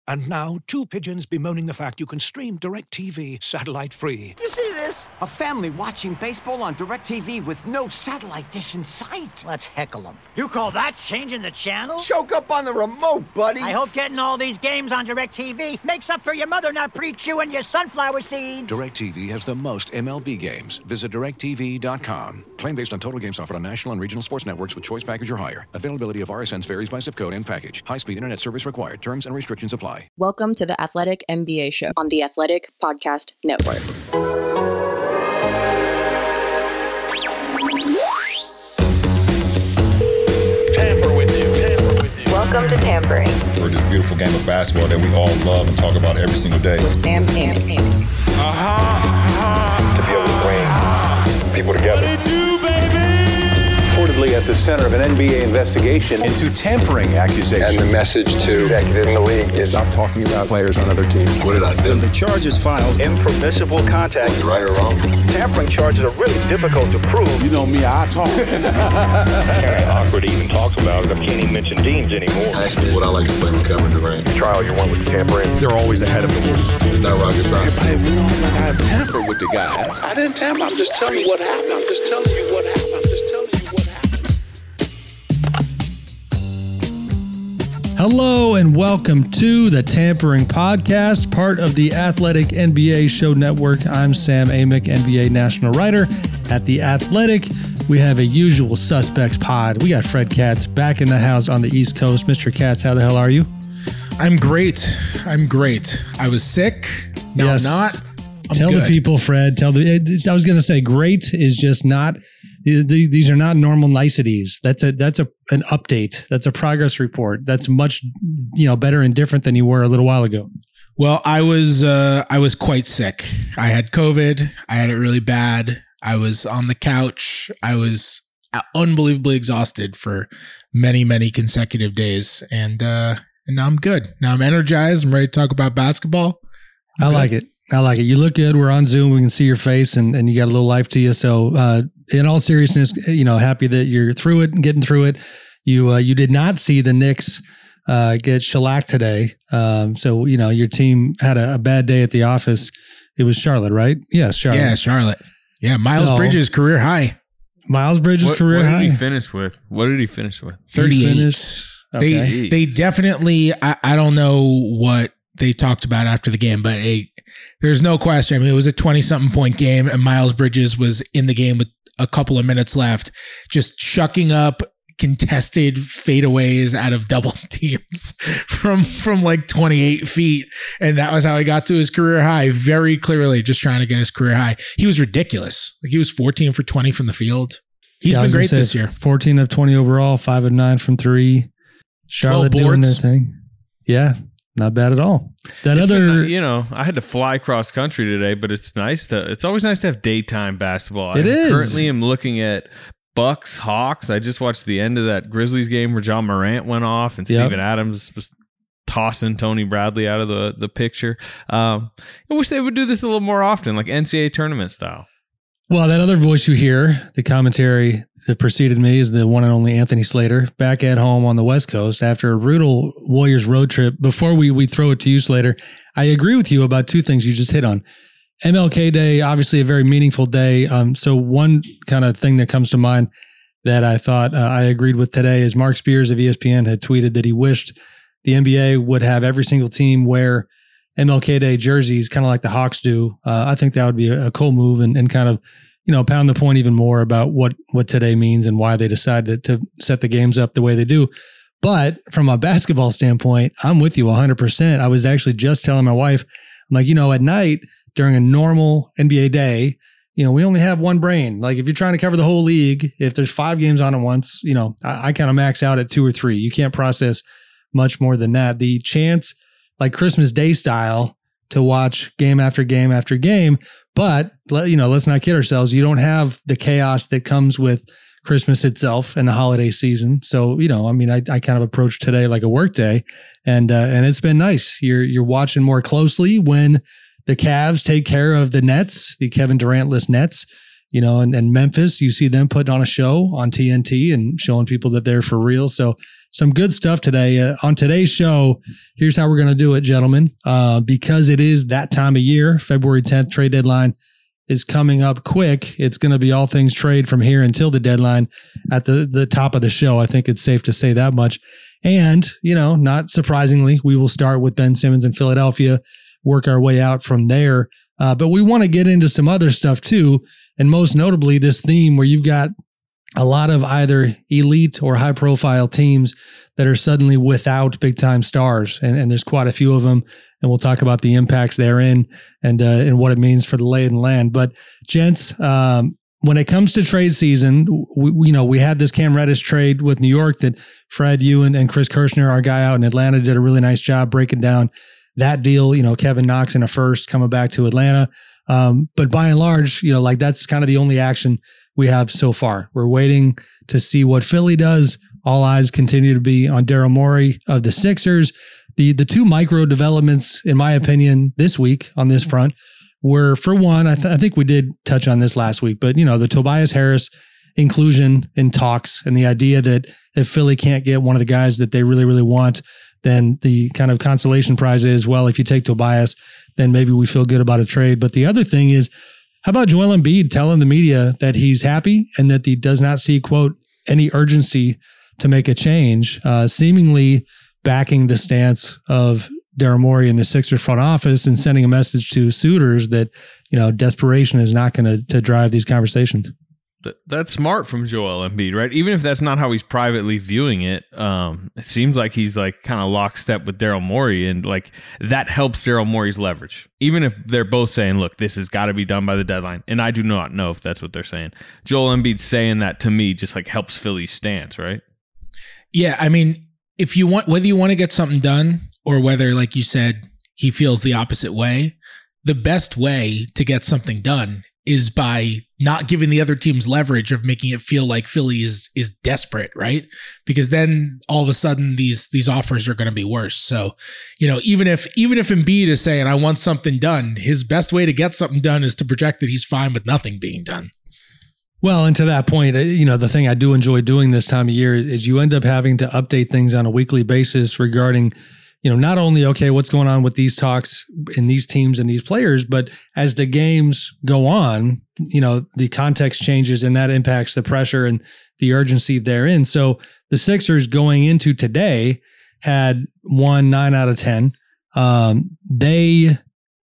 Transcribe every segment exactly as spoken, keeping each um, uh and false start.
And now, two pigeons bemoaning the fact you can stream DirecTV satellite-free. You see this? A family watching baseball on DirecTV with no satellite dish in sight. Let's heckle them. You call that changing the channel? Choke up on the remote, buddy. I hope getting all these games on DirecTV makes up for your mother not pre-chewing your sunflower seeds. DirecTV has the most M L B games. Visit direct T V dot com. Claim based on total games offered on national and regional sports networks with choice package or higher. Availability of R S Ns varies by zip code and package. High-speed internet service required. Terms and restrictions apply. Welcome to the Athletic N B A Show on the Athletic Podcast Network. Tamper with you. Tamper with you. Welcome to Tampering. For this beautiful game of basketball that we all love and talk about every single day. With Sam Amick. Uh-huh, uh-huh. To be able to bring uh-huh. people together. What do you do, baby? Reportedly at the center of an N B A investigation Into tampering accusations. And the message to executives in the league is Stop talking about players on other teams. What did I do? The charges filed. impermissible contact. Right or wrong? Tampering charges are really difficult to prove. You know me, I talk. Very awkward to even talk about it. I can't even mention teams anymore. Actually, what I like to play with Kevin Durant. The trial you won with tampering. They're always ahead of the rules. It's not rocket science. Hey, we know like I tampered with the guys. I didn't tamper. I'm just telling you what happened. I'm just telling you what happened. I'm just telling you what happened. Hello and welcome to the Tampering Podcast, part of the Athletic N B A Show Network. I'm Sam Amick, N B A national writer at The Athletic. We have a usual suspects pod. We got Fred Katz back in the house on the East Coast. Mister Katz, how the hell are you? I'm great. I'm great. I was sick. Now Yes. I'm not. I'm tell good. the people, Fred. Tell the. I was going to say, great is just not. These are not normal niceties. That's a that's a an update. That's a progress report. That's much you know better and different than you were a little while ago. Well, I was uh, I was quite sick. I had COVID. I had it really bad. I was on the couch. I was unbelievably exhausted for many many consecutive days, and uh, and now I'm good. Now I'm energized. I'm ready to talk about basketball. I'm I good. like it. I like it. You look good. We're on Zoom. We can see your face and, and you got a little life to you. So, uh, in all seriousness, you know, happy that you're through it and getting through it. You, uh, you did not see the Knicks, uh, get shellacked today. Um, so, you know, your team had a, a bad day at the office. It was Charlotte, right? Yes. Charlotte. Yeah, Charlotte. Yeah. Miles So- Bridges career high. Miles Bridges What, career what did high. he finish with? What did he finish with? He thirty-eight. finished- okay. They they definitely. I, I don't know what they talked about after the game, but a, there's no question. I mean, it was a twenty-something point game, and Miles Bridges was in the game with a couple of minutes left, just chucking up contested fadeaways out of double teams from from like twenty-eight feet, and that was how he got to his career high. Very clearly, just trying to get his career high. He was ridiculous. Like he was fourteen for twenty from the field. He's Yeah, I been was gonna great say this year. fourteen of twenty overall, five of nine from three. Charlotte doing their boards. thing. Yeah, not bad at all. That It's other, been, you know, I had to fly cross country today, but it's nice to. It's always nice to have daytime basketball. It I is. Currently, am looking at Bucks Hawks. I just watched the end of that Grizzlies game where John Morant went off and Yep. Steven Adams was tossing Tony Bradley out of the the picture. Um, I wish they would do this a little more often, like N C A A tournament style. well, that other voice you hear, the commentary that preceded me is the one and only Anthony Slater back at home on the West Coast after a brutal Warriors road trip. Before we, we throw it to you, Slater, I agree with you about two things you just hit on. M L K Day, obviously a very meaningful day. Um, so one kind of thing that comes to mind that I thought uh, I agreed with today is Mark Spears of E S P N had tweeted that he wished the N B A would have every single team wear M L K Day jerseys, kind of like the Hawks do. Uh, I think that would be a, a cool move and, and kind of, you know, pound the point even more about what, what today means and why they decided to set the games up the way they do. But from a basketball standpoint, I'm with you one hundred percent. I was actually just telling my wife, I'm like, you know, at night during a normal N B A day, you know, we only have one brain. Like if you're trying to cover the whole league, if there's five games on at once, you know, I, I kind of max out at two or three. You can't process much more than that. The chance, like Christmas Day style, to watch game after game after game. But, you know, let's not kid ourselves. You don't have the chaos that comes with Christmas itself and the holiday season. So, you know, I mean, I, I kind of approach today like a work day, and uh, and it's been nice. You're you're watching more closely when the Cavs take care of the Nets, the Kevin Durant-less Nets, you know, and, and Memphis, you see them putting on a show on T N T and showing people that they're for real. So some good stuff today. Uh, on today's show, here's how we're going to do it, gentlemen. Uh, because it is that time of year, February tenth trade deadline is coming up quick. It's going to be all things trade from here until the deadline at the, the top of the show. I think it's safe to say that much. And, you know, not surprisingly, we will start with Ben Simmons in Philadelphia, work our way out from there. Uh, but we want to get into some other stuff too. And most notably this theme where you've got a lot of either elite or high profile teams that are suddenly without big time stars. And, and there's quite a few of them. And we'll talk about the impacts therein and uh, and what it means for the lay of the land. But gents, um, when it comes to trade season, we, we, you know, we had this Cam Reddish trade with New York that Fred, you and, and Chris Kirschner, our guy out in Atlanta, did a really nice job breaking down that deal. You know, Kevin Knox in a first coming back to Atlanta. Um, but by and large, you know, like that's kind of the only action we have so far. We're waiting to see what Philly does. All eyes continue to be on Daryl Morey of the Sixers. The the two micro developments, in my opinion, this week on this front were, for one, I, th- I think we did touch on this last week, but, you know, the Tobias Harris inclusion in talks and the idea that if Philly can't get one of the guys that they really, really want, then the kind of consolation prize is, well, if you take Tobias, then maybe we feel good about a trade. But the other thing is, how about Joel Embiid telling the media that he's happy and that he does not see, quote, any urgency to make a change, uh, seemingly backing the stance of Daryl Morey in the Sixers front office and sending a message to suitors that, you know, desperation is not going to to drive these conversations. That's smart from Joel Embiid, right? Even if that's not how he's privately viewing it, um, it seems like he's like kind of lockstep with Daryl Morey, and like that helps Daryl Morey's leverage. Even if they're both saying, "Look, this has got to be done by the deadline," and I do not know if that's what they're saying. Joel Embiid saying that to me just like helps Philly's stance, right? Yeah, I mean, if you want, whether you want to get something done or whether, like you said, he feels the opposite way, the best way to get something done is by not giving the other teams leverage of making it feel like Philly is is desperate, right? Because then all of a sudden these these offers are going to be worse. So, you know, even if even if Embiid is saying I want something done, his best way to get something done is to project that he's fine with nothing being done. Well, and to that point, you know, the thing I do enjoy doing this time of year is you end up having to update things on a weekly basis regarding, you know, not only, okay, what's going on with these talks in these teams and these players, but as the games go on, you know, the context changes and that impacts the pressure and the urgency therein. So the Sixers going into today had won nine out of ten. Um, they,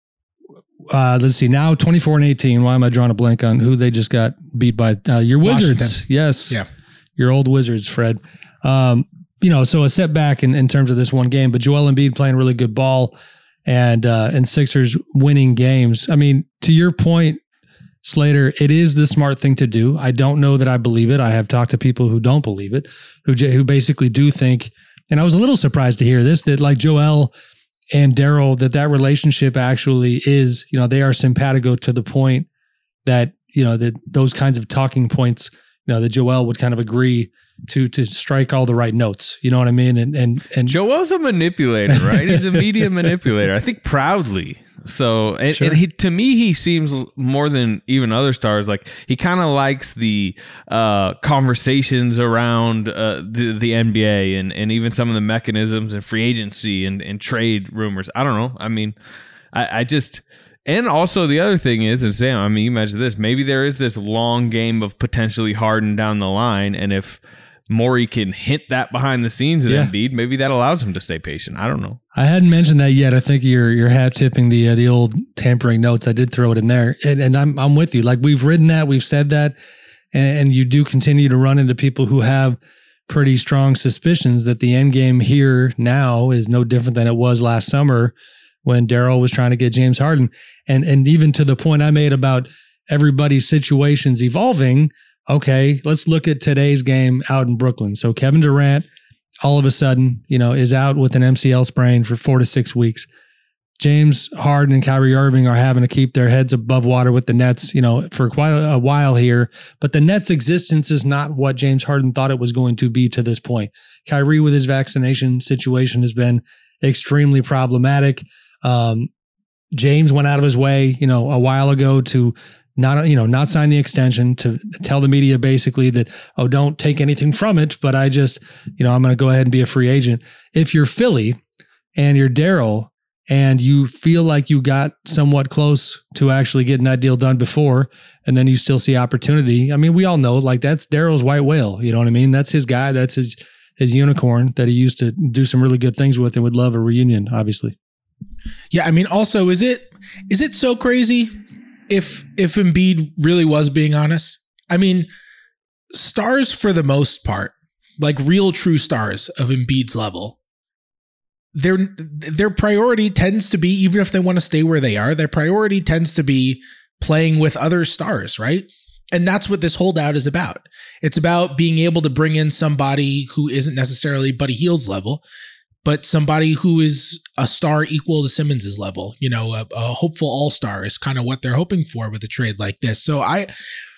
uh, let's see, now twenty-four and eighteen. Why am I drawing a blank on who they just got beat by? Uh, your Wizards. Washington. Yes. Yeah. Your old Wizards, Fred. Um, You know, so a setback in, in terms of this one game, but Joel Embiid playing really good ball and uh, and Sixers winning games. I mean, to your point, Slater, it is the smart thing to do. I don't know that I believe it. I have talked to people who don't believe it, who who basically do think, and I was a little surprised to hear this, that like Joel and Daryl, that that relationship actually is, you know, they are simpatico to the point that, you know, that those kinds of talking points, you know, that Joel would kind of agree to to strike all the right notes. You know what I mean? And and and Joel's a manipulator, right? He's a media manipulator. I think proudly. So, and, sure. and he, to me, he seems more than even other stars. Like he kind of likes the uh, conversations around uh, the the N B A and and even some of the mechanisms and free agency and and trade rumors. I don't know. I mean, I, I just. And also the other thing is, and Sam, I mean, you mentioned this, maybe there is this long game of potentially Harden down the line. And if Morey can hint that behind the scenes at yeah. Embiid, maybe that allows him to stay patient. I don't know. I hadn't mentioned that yet. I think you're you're hat tipping the uh, the old tampering notes. I did throw it in there. And, and I'm I'm with you. Like we've written that, we've said that, and, and you do continue to run into people who have pretty strong suspicions that the end game here now is no different than it was last summer when Daryl was trying to get James Harden. And and even to the point I made about everybody's situations evolving, okay, let's look at today's game out in Brooklyn. So Kevin Durant, all of a sudden, you know, is out with an M C L sprain for four to six weeks. James Harden and Kyrie Irving are having to keep their heads above water with the Nets, you know, for quite a while here. But the Nets' existence is not what James Harden thought it was going to be to this point. Kyrie with his vaccination situation has been extremely problematic. Um, James went out of his way, you know, a while ago to not, you know, not sign the extension, to tell the media basically that, oh, don't take anything from it, but I just, you know, I'm going to go ahead and be a free agent. If you're Philly and you're Daryl and you feel like you got somewhat close to actually getting that deal done before, and then you still see opportunity. I mean, we all know, like, that's Daryl's white whale. You know what I mean? That's his guy. That's his, his unicorn that he used to do some really good things with and would love a reunion, obviously. Yeah. I mean, also, is it, is it so crazy if, if Embiid really was being honest? I mean, stars for the most part, like real true stars of Embiid's level, their, their priority tends to be, even if they want to stay where they are, their priority tends to be playing with other stars, right? And that's what this holdout is about. It's about being able to bring in somebody who isn't necessarily Buddy Hield's level, but somebody who is a star equal to Simmons's level. You know, a, a hopeful all-star is kind of what they're hoping for with a trade like this. So I,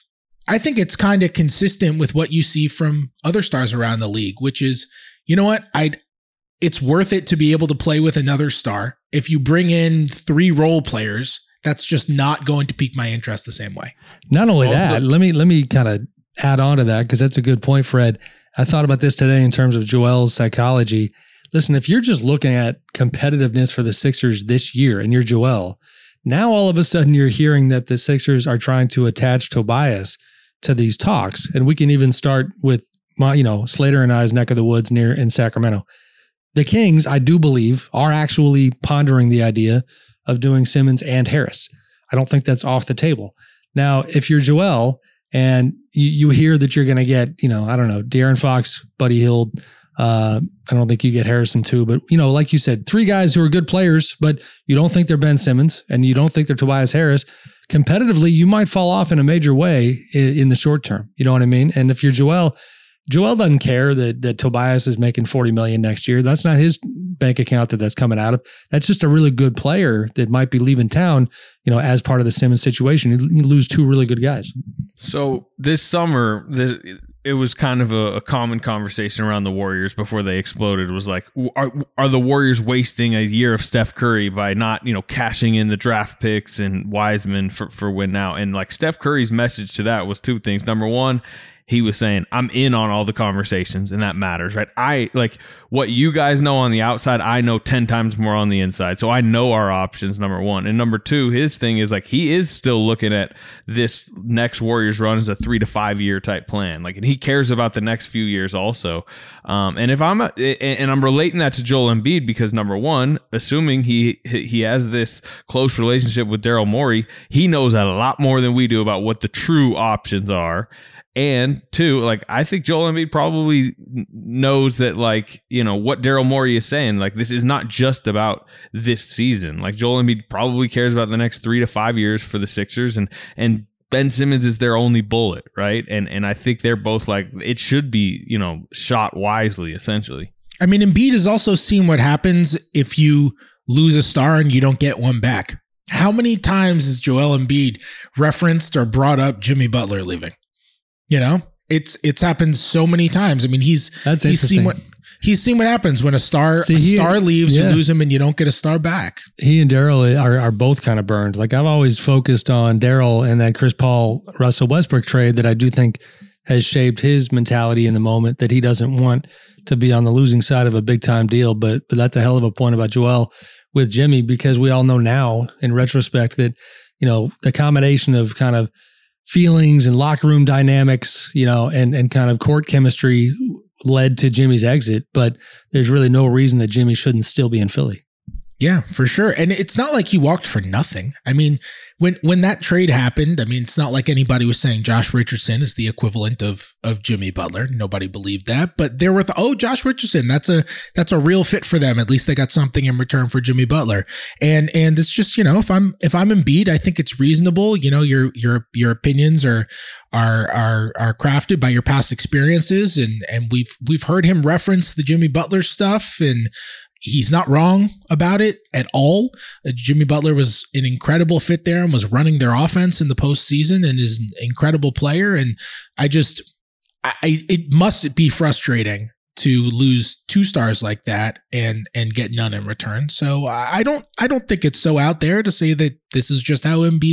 I think it's kind of consistent with what you see from other stars around the league, which is, you know what, I'd, it's worth it to be able to play with another star. If you bring in three role players, that's just not going to pique my interest the same way. Not only that, let me let me kind of add on to that, because that's a good point, Fred. I thought about this today in terms of Joel's psychology. Listen, if you're just looking at competitiveness for the Sixers this year and you're Joel, now all of a sudden you're hearing that the Sixers are trying to attach Tobias to these talks. And we can even start with my, you know, Slater and I's neck of the woods near in Sacramento. The Kings, I do believe, are actually pondering the idea of doing Simmons and Harris. I don't think that's off the table. Now, if you're Joel and you, you hear that you're going to get, you know, I don't know, De'Aaron Fox, Buddy Hield, uh, I don't think you get Harrison too, but, you know, like you said, three guys who are good players, but you don't think they're Ben Simmons and you don't think they're Tobias Harris. Competitively, you might fall off in a major way in, in the short term. You know what I mean? And if you're Joel, Joel doesn't care that that Tobias is making forty million dollars next year. That's not his bank account that that's coming out of. That's just a really good player that might be leaving town, you know, as part of the Simmons situation. You lose two really good guys. So this summer, the, it was kind of a, a common conversation around the Warriors before they exploded. It was like, are, are the Warriors wasting a year of Steph Curry by not, you know, cashing in the draft picks and Wiseman for, for win now? And like Steph Curry's message to that was two things. Number one, he was saying, I'm in on all the conversations, and that matters, right? I like what you guys know on the outside, I know ten times more on the inside. So I know our options, number one. And number two, his thing is like, he is still looking at this next Warriors run as a three to five year type plan. Like, and he cares about the next few years also. Um, and if I'm, a, and I'm relating that to Joel Embiid because number one, assuming he, he has this close relationship with Daryl Morey, he knows a lot more than we do about what the true options are. And two, like, I think Joel Embiid probably knows that, like, you know, what Daryl Morey is saying, like, this is not just about this season. Like, Joel Embiid probably cares about the next three to five years for the Sixers, and, and Ben Simmons is their only bullet, right? And, and I think they're both like, it should be, you know, shot wisely, essentially. I mean, Embiid has also seen what happens if you lose a star and you don't get one back. How many times has Joel Embiid referenced or brought up Jimmy Butler leaving? You know, it's it's happened so many times. I mean, he's That's he's seen what he's seen what happens when a star See, a he, star leaves, yeah. you lose him, and you don't get a star back. He and Daryl are are both kind of burned. Like, I've always focused on Daryl and that Chris Paul Russell Westbrook trade that I do think has shaped his mentality in the moment, that he doesn't want to be on the losing side of a big time deal. But but that's a hell of a point about Joel with Jimmy, because we all know now in retrospect that, you know, the combination of kind of feelings and locker room dynamics, you know, and, and kind of court chemistry led to Jimmy's exit, but there's really no reason that Jimmy shouldn't still be in Philly. Yeah, for sure. And it's not like he walked for nothing. I mean, when when that trade happened, I mean, it's not like anybody was saying Josh Richardson is the equivalent of of Jimmy Butler. Nobody believed that, but there were th- oh, Josh Richardson, that's a that's a real fit for them. At least they got something in return for Jimmy Butler. And and it's just, you know, if I'm if I'm Embiid, I think it's reasonable. You know, your your your opinions are are are are crafted by your past experiences, and and we've we've heard him reference the Jimmy Butler stuff, and he's not wrong about it at all. Uh, Jimmy Butler was an incredible fit there and was running their offense in the postseason and is an incredible player. And I just, I, it must be frustrating to lose two stars like that and and get none in return. So I don't, I don't think it's so out there to say that this is just how Embiid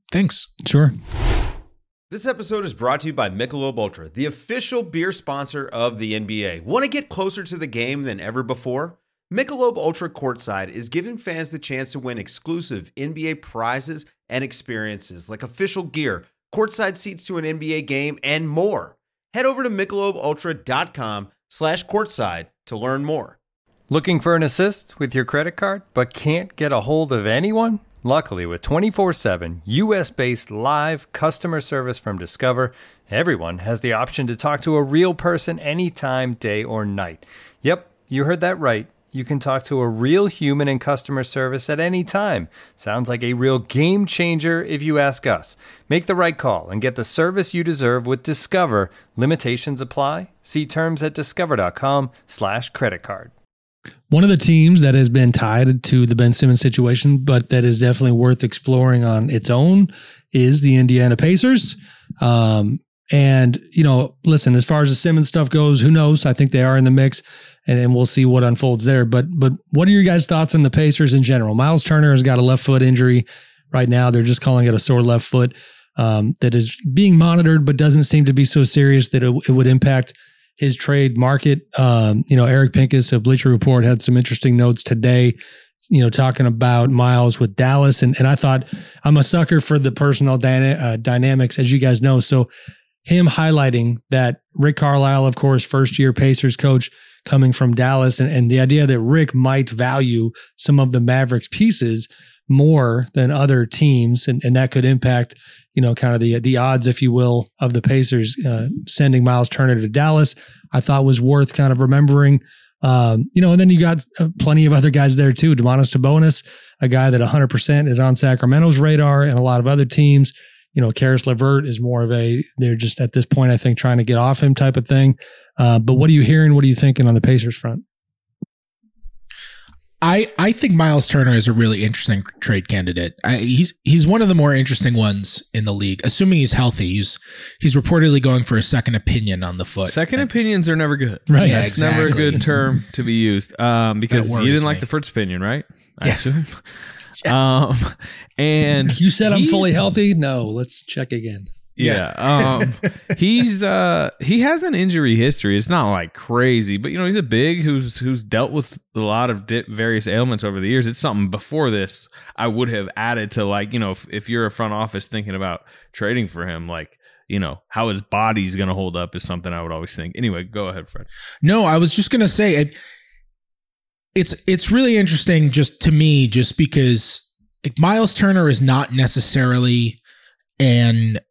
Thanks. Sure. This episode is brought to you by Michelob Ultra, the official beer sponsor of the N B A. Want to get closer to the game than ever before? Michelob Ultra Courtside is giving fans the chance to win exclusive N B A prizes and experiences like official gear, courtside seats to an N B A game, and more. Head over to michelobultra.com slash courtside to learn more. Looking for an assist with your credit card but can't get a hold of anyone? Luckily, with twenty-four seven U S-based live customer service from Discover, everyone has the option to talk to a real person anytime, day or night. Yep, you heard that right. You can talk to a real human in customer service at any time. Sounds like a real game changer if you ask us. Make the right call and get the service you deserve with Discover. Limitations apply. See terms at discover.com slash credit card. One of the teams that has been tied to the Ben Simmons situation, but that is definitely worth exploring on its own, is the Indiana Pacers. Um, and, you know, listen, as far as the Simmons stuff goes, who knows? I think they are in the mix, and, and we'll see what unfolds there. But but what are your guys' thoughts on the Pacers in general? Miles Turner has got a left foot injury right now. They're just calling it a sore left foot um, that is being monitored, but doesn't seem to be so serious that it, it would impact his trade market. Um, you know, Eric Pincus of Bleacher Report had some interesting notes today, you know, talking about Miles with Dallas. And, and I thought, I'm a sucker for the personal dyna- uh, dynamics, as you guys know. So him highlighting that Rick Carlisle, of course, first year Pacers coach coming from Dallas, and, and the idea that Rick might value some of the Mavericks pieces more than other teams. And, and that could impact, you know, kind of the the odds, if you will, of the Pacers uh, sending Miles Turner to Dallas, I thought was worth kind of remembering. Um, you know, and then you got uh, plenty of other guys there too. Domantas Sabonis, a guy that one hundred percent is on Sacramento's radar, and a lot of other teams. You know, Karis LeVert is more of a, they're just at this point, I think, trying to get off him type of thing. Uh, but what are you hearing? What are you thinking on the Pacers front? I, I think Miles Turner is a really interesting trade candidate. I, he's he's one of the more interesting ones in the league, assuming he's healthy. He's he's reportedly going for a second opinion on the foot. Second opinions are never good. Right. Yeah, It's exactly. never a good term to be used um, because you didn't like me. the first opinion, right? I Yeah. assume. um, and You said I'm he's- fully healthy? No, let's check again. Yeah. um, he's uh he has an injury history. It's not like crazy, but you know, he's a big who's who's dealt with a lot of di- various ailments over the years. It's something before this I would have added to, like, you know, if, if you're a front office thinking about trading for him, like, you know, how his body's going to hold up is something I would always think. Anyway, go ahead, Fred. No, I was just going to say it, it's it's really interesting just to me, just because like, Miles Turner is not necessarily an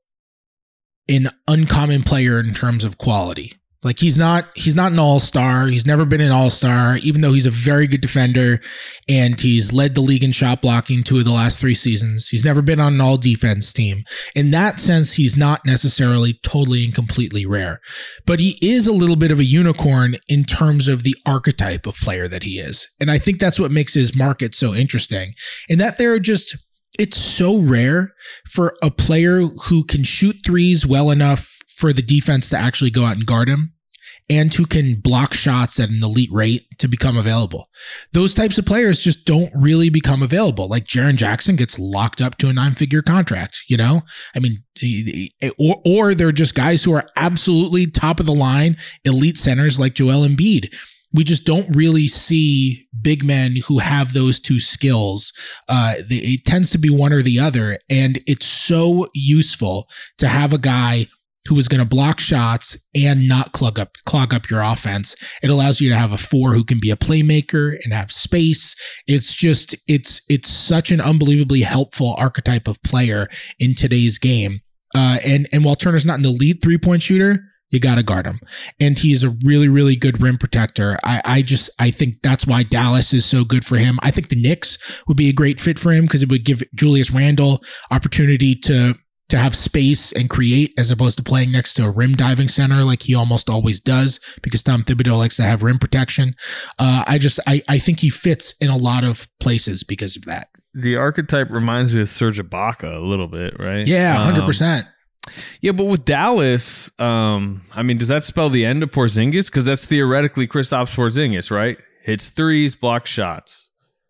an uncommon player in terms of quality. Like he's not, he's not an all-star. He's never been an all-star, even though he's a very good defender and he's led the league in shot blocking two of the last three seasons. He's never been on an all-defense team. In that sense, he's not necessarily totally and completely rare, but he is a little bit of a unicorn in terms of the archetype of player that he is. And I think that's what makes his market so interesting, in that there are just, it's so rare for a player who can shoot threes well enough for the defense to actually go out and guard him, and who can block shots at an elite rate to become available. Those types of players just don't really become available. Like Jaren Jackson gets locked up to a nine-figure contract, you know? I mean, or, or they're just guys who are absolutely top of the line, elite centers like Joel Embiid. We just don't really see big men who have those two skills. Uh, it tends to be one or the other. And it's so useful to have a guy who is going to block shots and not clog up, clog up your offense. It allows you to have a four who can be a playmaker and have space. It's just, it's, it's such an unbelievably helpful archetype of player in today's game. Uh, and, and while Turner's not an elite three-point shooter, you got to guard him. And he is a really, really good rim protector. I, I just, I think that's why Dallas is so good for him. I think the Knicks would be a great fit for him because it would give Julius Randle opportunity to, to have space and create, as opposed to playing next to a rim diving center like he almost always does, because Tom Thibodeau likes to have rim protection. Uh, I just, I, I think he fits in a lot of places because of that. The archetype reminds me of Serge Ibaka a little bit, right? Yeah, one hundred percent. Um, Yeah, but with Dallas, um, I mean, does that spell the end of Porzingis? Because that's theoretically Kristaps Porzingis, right? Hits threes, blocks shots.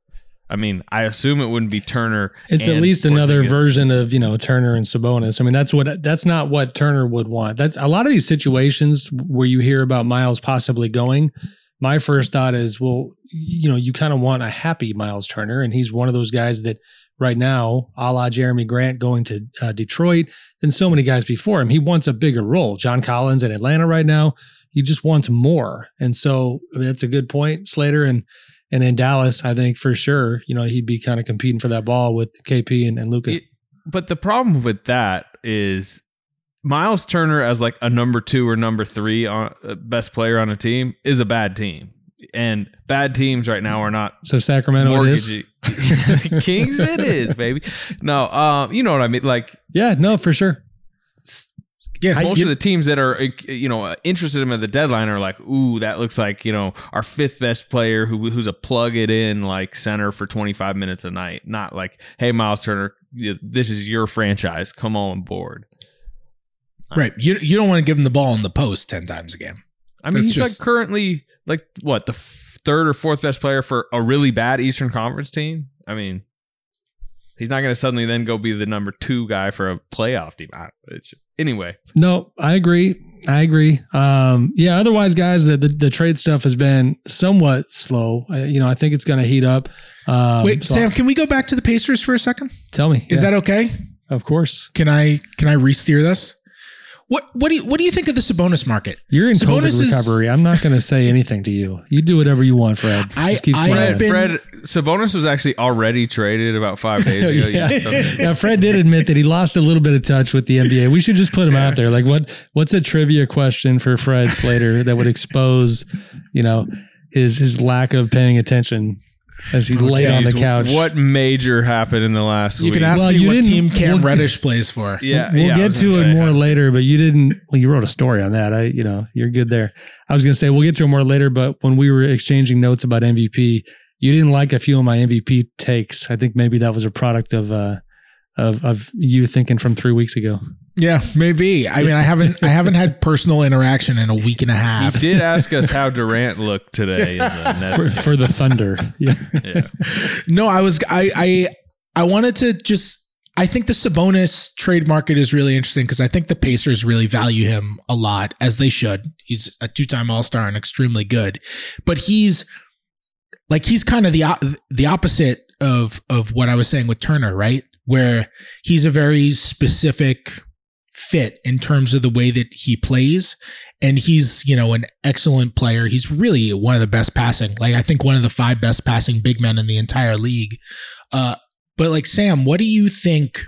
I mean, I assume it wouldn't be Turner. It's and at least another Porzingis. version of, you know, Turner and Sabonis. I mean, that's what that's not what Turner would want. That's a lot of these situations where you hear about Miles possibly going. My first thought is, well, you know, you kind of want a happy Miles Turner, and he's one of those guys that right now, a la Jeremy Grant going to uh, Detroit and so many guys before him, he wants a bigger role. John Collins in Atlanta right now, he just wants more. And so I mean, that's a good point, Slater. And and in Dallas, I think for sure, you know, he'd be kind of competing for that ball with K P and, and Luka. But the problem with that is Miles Turner as like a number two or number three on uh, best player on a team is a bad team. And bad teams right now are not. So Sacramento mortgagey. it is? Kings it is, baby. No, um, you know what I mean? Like, yeah, no, for sure. Yeah, most I, of the teams that are, you know, interested in him at the deadline are like, ooh, that looks like, you know, our fifth best player who who's a plug it in like center for twenty-five minutes a night. Not like, hey, Miles Turner, this is your franchise. Come on board. Right. You you don't want to give him the ball in the post ten times a game. I mean, That's he's just, like currently like what, the third or fourth best player for a really bad Eastern Conference team. I mean, he's not going to suddenly then go be the number two guy for a playoff team. It's just, anyway. No, I agree. I agree. Um, yeah. Otherwise, guys, the, the the trade stuff has been somewhat slow. I, you know, I think it's going to heat up. Um, Wait, so Sam, can we go back to the Pacers for a second? Tell me. Is yeah. that okay? Of course. Can I can I re-steer this? What what do you what do you think of the Sabonis market? You're in Sabonis COVID is, recovery. I'm not going to say anything to you. You do whatever you want, Fred. I, Just keep I smiling. been, Fred, Sabonis was actually already traded about five days ago. yeah. yeah, Fred did admit that he lost a little bit of touch with the N B A. We should just put him out there. Like, what what's a trivia question for Fred Slater that would expose, you know, his his lack of paying attention as he oh, laid geez. on the couch? What major happened in the last you week? You can ask well, me you what team Cam we'll, Reddish plays for. Yeah, we'll yeah, get to it say, more later, but you didn't. Well, you wrote a story on that. I, you know, you're good there. I was going to say we'll get to it more later, but when we were exchanging notes about M V P, you didn't like a few of my M V P takes. I think maybe that was a product of uh, of of you thinking from three weeks ago. Yeah, maybe. I mean, I haven't I haven't had personal interaction in a week and a half. He did ask us how Durant looked today in the Nets for, for the Thunder. Yeah. yeah. No, I was I I I wanted to just I think the Sabonis trade market is really interesting because I think the Pacers really value him a lot, as they should. He's a two-time All-Star and extremely good. But he's like he's kind of the the opposite of of what I was saying with Turner, right? Where he's a very specific fit in terms of the way that he plays. And he's, you know, an excellent player. He's really one of the best passing, like I think one of the five best passing big men in the entire league. Uh, but like, Sam, what do you think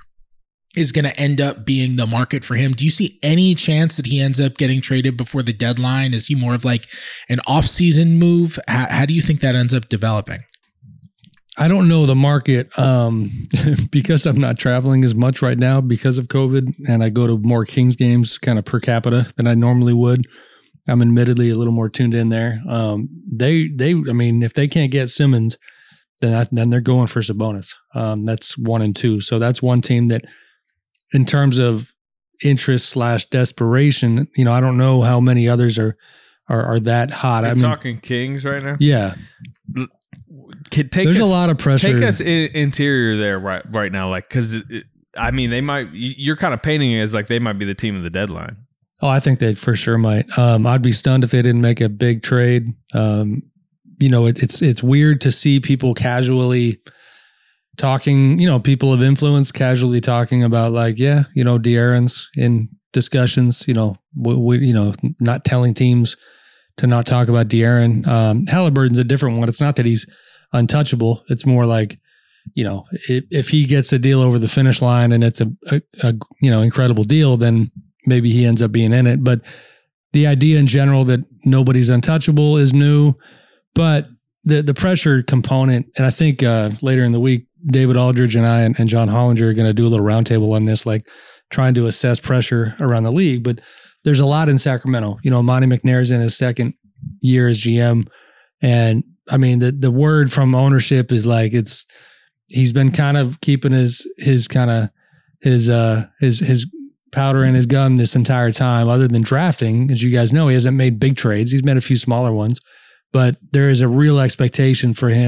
is going to end up being the market for him? Do you see any chance that he ends up getting traded before the deadline? Is he more of like an off-season move? How, how do you think that ends up developing? I don't know the market um, because I'm not traveling as much right now because of COVID, and I go to more Kings games kind of per capita than I normally would. I'm admittedly a little more tuned in there. Um, they, they, I mean, if they can't get Simmons, then I, then they're going for Sabonis. Um, that's one and two. So that's one team that, in terms of interest slash desperation, you know, I don't know how many others are are, are that hot. You're I mean, talking Kings right now. Yeah. Take There's us, a lot of pressure. Take us in, interior there right right now, like because I mean they might. You're kind of painting it as like they might be the team of the deadline. Oh, I think they for sure might. Um, I'd be stunned if they didn't make a big trade. Um, you know, it, it's it's weird to see people casually talking. You know, people of influence casually talking about like, yeah, you know, De'Aaron's in discussions. You know, we, we, you know, not telling teams to not talk about De'Aaron. Um, Halliburton's a different one. It's not that he's untouchable. It's more like, you know, if, if he gets a deal over the finish line and it's a, a, a, you know, incredible deal, then maybe he ends up being in it. But the idea in general that nobody's untouchable is new, but the, the pressure component, and I think uh, later in the week, David Aldridge and I and, and John Hollinger are going to do a little roundtable on this, like trying to assess pressure around the league. But there's a lot in Sacramento. You know, Monty McNair's in his second year as G M. And I mean, the, the word from ownership is like, it's, he's been kind of keeping his, his kind of his, uh, his, his powder in his gun this entire time, other than drafting. As you guys know, he hasn't made big trades. He's made a few smaller ones, but there is a real expectation for him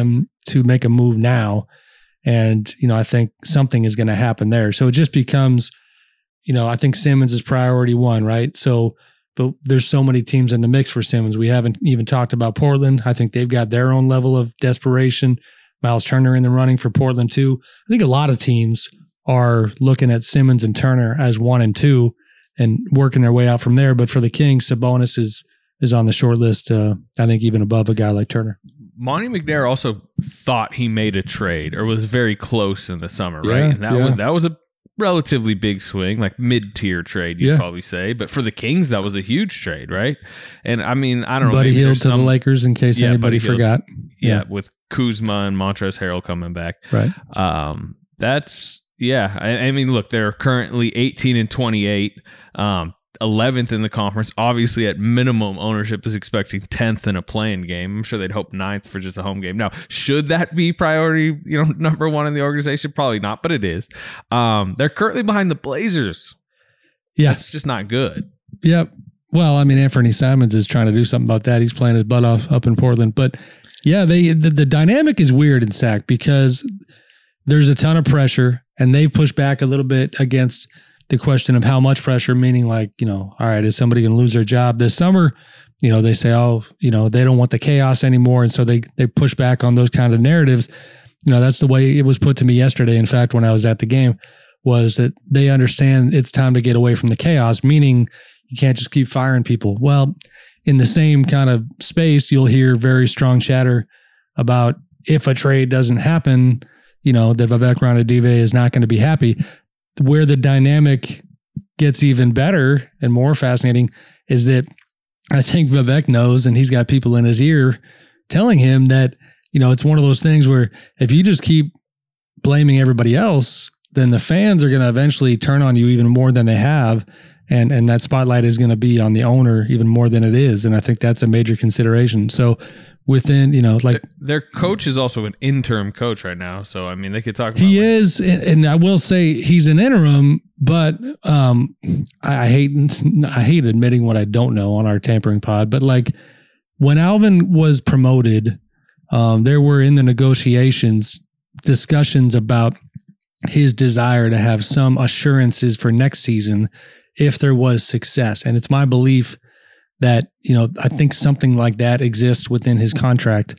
to make a move now. And, you know, I think something is going to happen there. So it just becomes, you know, I think Simmons is priority one, right? So, but there's so many teams in the mix for Simmons. We haven't even talked about Portland. I think they've got their own level of desperation. Miles Turner in the running for Portland too. I think a lot of teams are looking at Simmons and Turner as one and two and working their way out from there. But for the Kings, Sabonis is is on the short list, uh, I think even above a guy like Turner. Monty McNair also thought he made a trade or was very close in the summer, right? Yeah, And that yeah. was that was a relatively big swing, like mid-tier trade, you'd Yeah. probably say. But for the Kings, that was a huge trade, right? And I mean, I don't know. Buddy maybe Hield there's to some- the Lakers in case Yeah, anybody Buddy Hield. forgot. Yeah, Yeah. with Kuzma and Montrezl Harrell coming back. Right. Um, that's, yeah. I, I mean, look, they're currently eighteen and twenty-eight, um, eleventh in the conference. Obviously, at minimum, ownership is expecting tenth in a playing game. I'm sure they'd hope ninth for just a home game. Now, should that be priority, you know, number one in the organization? Probably not, but it is. Um, they're currently behind the Blazers. Yeah. That's just not good. Yep. Well, I mean, Anthony Simons is trying to do something about that. He's playing his butt off up in Portland. But yeah, they the, the dynamic is weird in S A C because there's a ton of pressure and they've pushed back a little bit against the question of how much pressure, meaning like, you know, all right, is somebody going to lose their job this summer? You know, they say, oh, you know, they don't want the chaos anymore. And so they, they push back on those kind of narratives. You know, that's the way it was put to me yesterday. In fact, when I was at the game, was that they understand it's time to get away from the chaos, meaning you can't just keep firing people. Well, in the same kind of space, you'll hear very strong chatter about if a trade doesn't happen, you know, that Vivek Ranadive is not going to be happy. Where the dynamic gets even better and more fascinating is that I think Vivek knows, and he's got people in his ear telling him that, you know, it's one of those things where if you just keep blaming everybody else, then the fans are going to eventually turn on you even more than they have. And, and that spotlight is going to be on the owner even more than it is. And I think that's a major consideration. So within, you know, like their, their coach is also an interim coach right now. So, I mean, they could talk about he like, is. And, and I will say he's an interim, but um, I, I hate, I hate admitting what I don't know on our tampering pod, but like when Alvin was promoted, um, there were in the negotiations discussions about his desire to have some assurances for next season if there was success. And it's my belief that, you know, I think something like that exists within his contract.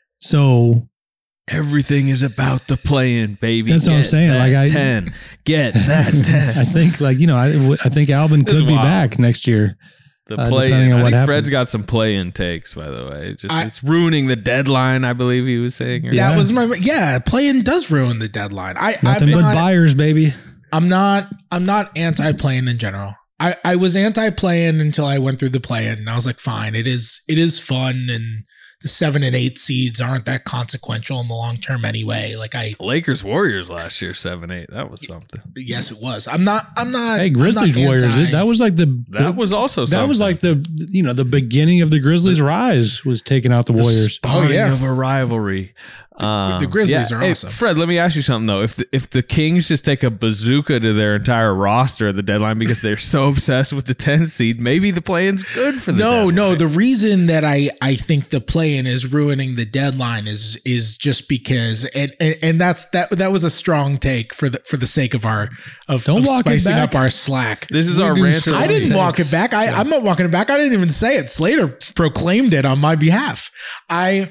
So everything is about the play-in, baby. That's Get what I'm saying. that Like I ten, get that ten. I think like, you know, I, I think Alvin This is could be wild. back next year. The uh, play-in. depending on I what think happens. Fred's got some play-in takes, by the way. Just I- it's ruining the deadline, I believe he was saying. or- Yeah. That was my yeah. Play-in does ruin the deadline. I Nothing I'm but not, buyers, baby. I'm not. I'm not anti-play-in in general. I, I was anti-play-in until I went through the play-in, and I was like, fine, it is it is fun, and the seven and eight seeds aren't that consequential in the long term anyway. Like I, Lakers Warriors last year, seven eight. That was something. yes, it was. I'm not. I'm not. Hey, I'm Grizzlies not Warriors. anti- That was like the That the- was also that something. was like the you know the beginning of the Grizzlies' rise was taking out the, the Warriors. sparring Oh, yeah. of a rivalry. Um, the Grizzlies are hey, awesome. Fred, let me ask you something though. If the, if the Kings just take a bazooka to their entire roster at the deadline because they're so obsessed with the ten seed, maybe the play-in's good for the No, deadline. no. The reason that I, I think the play-in is ruining the deadline is is just because and, and and that's that that was a strong take for the for the sake of our of, Don't of walk it spicing back. up our slack. This is We our do ranter. strong I didn't takes. walk it back. I, I'm not walking it back. I didn't even say it. Slater proclaimed it on my behalf. I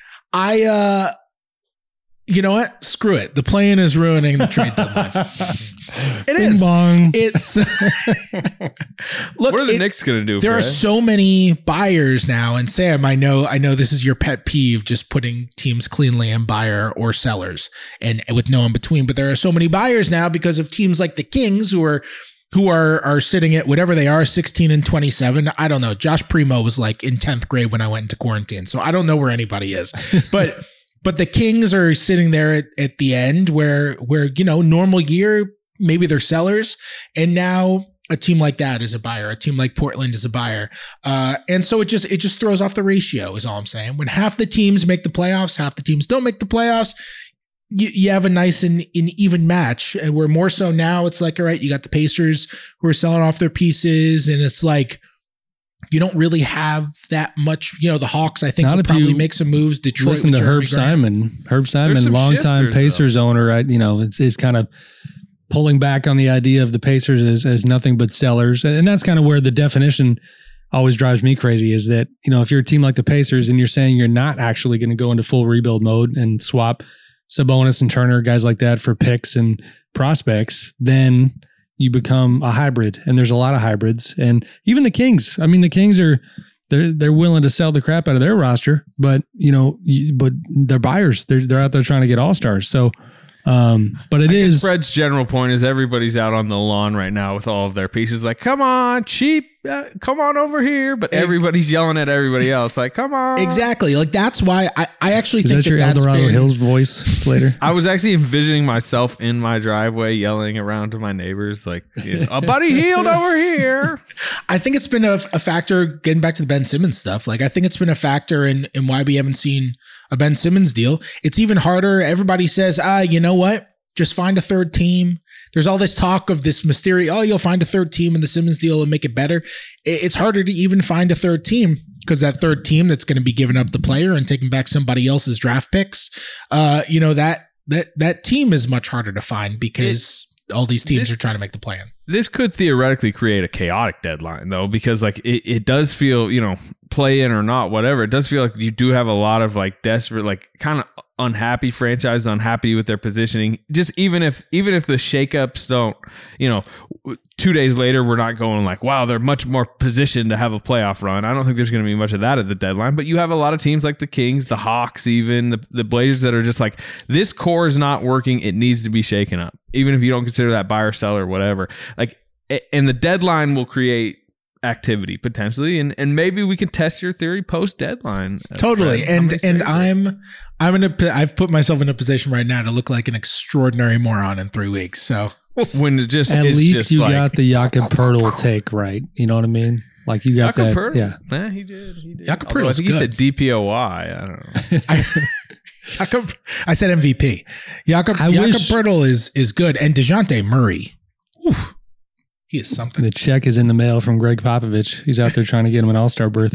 I uh you know what? Screw it. The play-in is ruining the trade deadline. It Bing is. bong. It's look. What are the it- Knicks going to do? There are Fred? so many buyers now, and Sam, I know, I know this is your pet peeve, just putting teams cleanly in buyer or sellers, and with no in between. But there are so many buyers now because of teams like the Kings, who are who are are sitting at whatever they are, sixteen and twenty-seven. I don't know. Josh Primo was like in tenth grade when I went into quarantine, so I don't know where anybody is, but. But the Kings are sitting there at, at the end where, where, you know, normal year, maybe they're sellers. And now a team like that is a buyer. A team like Portland is a buyer. Uh, and so it just, it just throws off the ratio is all I'm saying. When half the teams make the playoffs, half the teams don't make the playoffs, you, you have a nice and, and even match. And we're more so now it's like, all right, you got the Pacers who are selling off their pieces. And it's like, you don't really have that much. You know, the Hawks, I think, Not will if probably you make some moves. Detroit, listen with to Jeremy Herb Grant. Simon. Herb Simon, some longtime shifters, Pacers owner, I, you know, is, is kind of pulling back on the idea of the Pacers as, as nothing but sellers. And that's kind of where the definition always drives me crazy, is that, you know, if you're a team like the Pacers and you're saying you're not actually going to go into full rebuild mode and swap Sabonis and Turner, guys like that, for picks and prospects, then you become a hybrid. And there's a lot of hybrids. And even the Kings, I mean, the Kings are, they're, they're willing to sell the crap out of their roster, but, you know, you, but they're buyers. They're, they're out there trying to get all-stars. So, Um, but it I is Fred's general point is everybody's out on the lawn right now with all of their pieces. Like, come on, cheap, uh, come on over here. But everybody's yelling at everybody else. Like, come on. Exactly. Like that's why I, I actually Is think that that your that's Eldorado been, Hills voice, Slater? I was actually envisioning myself in my driveway yelling around to my neighbors, like, you know, a Buddy Hield over here. I think it's been a, a factor, getting back to the Ben Simmons stuff. Like, I think it's been a factor in, in why we haven't seen a Ben Simmons deal. It's even harder. Everybody says, ah, you know what? Just find a third team. There's all this talk of this mysterious, oh, you'll find a third team in the Simmons deal and make it better. It's harder to even find a third team because that third team that's going to be giving up the player and taking back somebody else's draft picks, uh, you know, that that that team is much harder to find because it, all these teams it, are trying to make the plan. This could theoretically create a chaotic deadline, though, because like it, it does feel, you know, play in or not, whatever. It does feel like you do have a lot of like desperate, like kind of unhappy franchises, unhappy with their positioning. Just even if even if the shakeups don't, you know, two days later we're not going like, wow, they're much more positioned to have a playoff run. I don't think there's going to be much of that at the deadline. But you have a lot of teams like the Kings, the Hawks, even the, the Blazers that are just like, this core is not working. It needs to be shaken up, even if you don't consider that buyer, seller, whatever. Like, and the deadline will create activity potentially, and and maybe we can test your theory post deadline. Totally. And and I'm I'm in a I've put myself in a position right now to look like an extraordinary moron in three weeks. So we'll when it's just at it's least just you like, got the Jakob Poeltl take right. You know what I mean? Like you got Jakob that. Poeltl? Yeah, yeah, he did. He did. Jakob Although I Poeltl's think he good. said D P O Y. I don't know. I, Jakob, I said M V P. Jakob I Jakob wish- Poeltl is is good, and DeJounte Murray. Whew, he is something. the check is in the mail from Greg Popovich. He's out there trying to get him an all-star berth.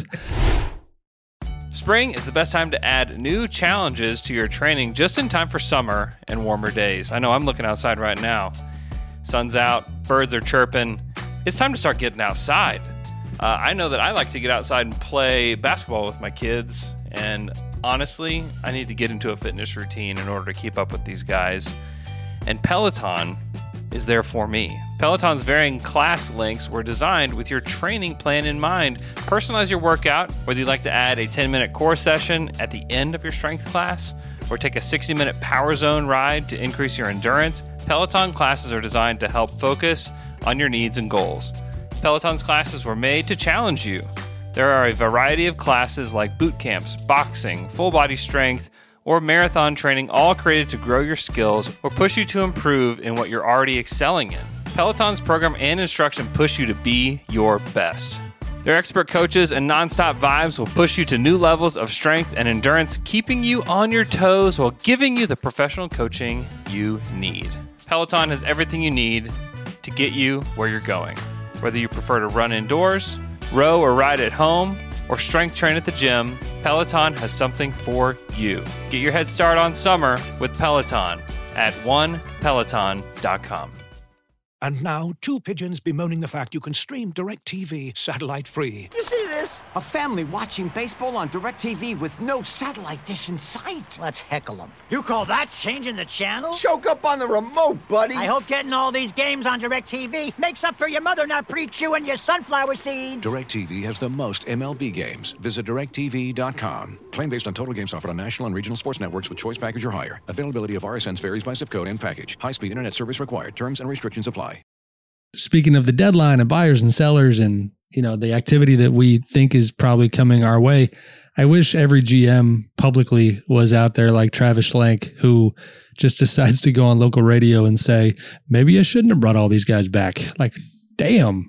Spring is the best time to add new challenges to your training just in time for summer and warmer days. I know I'm looking outside right now. Sun's out, birds are chirping. It's time to start getting outside. Uh, I know that I like to get outside and play basketball with my kids, and honestly, I need to get into a fitness routine in order to keep up with these guys. And Peloton is there for me. Peloton's varying class links were designed with your training plan in mind. Personalize your workout, whether you'd like to add a ten-minute core session at the end of your strength class or take a sixty-minute power zone ride to increase your endurance. Peloton classes are designed to help focus on your needs and goals. Peloton's classes were made to challenge you. There are a variety of classes like boot camps, boxing, full body strength, or marathon training, all created to grow your skills or push you to improve in what you're already excelling in. Peloton's program and instruction push you to be your best. Their expert coaches and nonstop vibes will push you to new levels of strength and endurance, keeping you on your toes while giving you the professional coaching you need. Peloton has everything you need to get you where you're going. Whether you prefer to run indoors, row or ride at home, or strength train at the gym, Peloton has something for you. Get your head start on summer with Peloton at one peloton dot com. And now, two pigeons bemoaning the fact you can stream DirecTV satellite-free. You see this? A family watching baseball on DirecTV with no satellite dish in sight. Let's heckle them. You call that changing the channel? Choke up on the remote, buddy. I hope getting all these games on DirecTV makes up for your mother not pre-chewing your sunflower seeds. DirecTV has the most M L B games. Visit direct T V dot com. Claim based on total games offered on national and regional sports networks with choice package or higher. Availability of R S Ns varies by zip code and package. High-speed internet service required. Terms and restrictions apply. Speaking of the deadline of buyers and sellers and, you know, the activity that we think is probably coming our way, I wish every G M publicly was out there like Travis Schlenk, who just decides to go on local radio and say, maybe I shouldn't have brought all these guys back. Like, damn.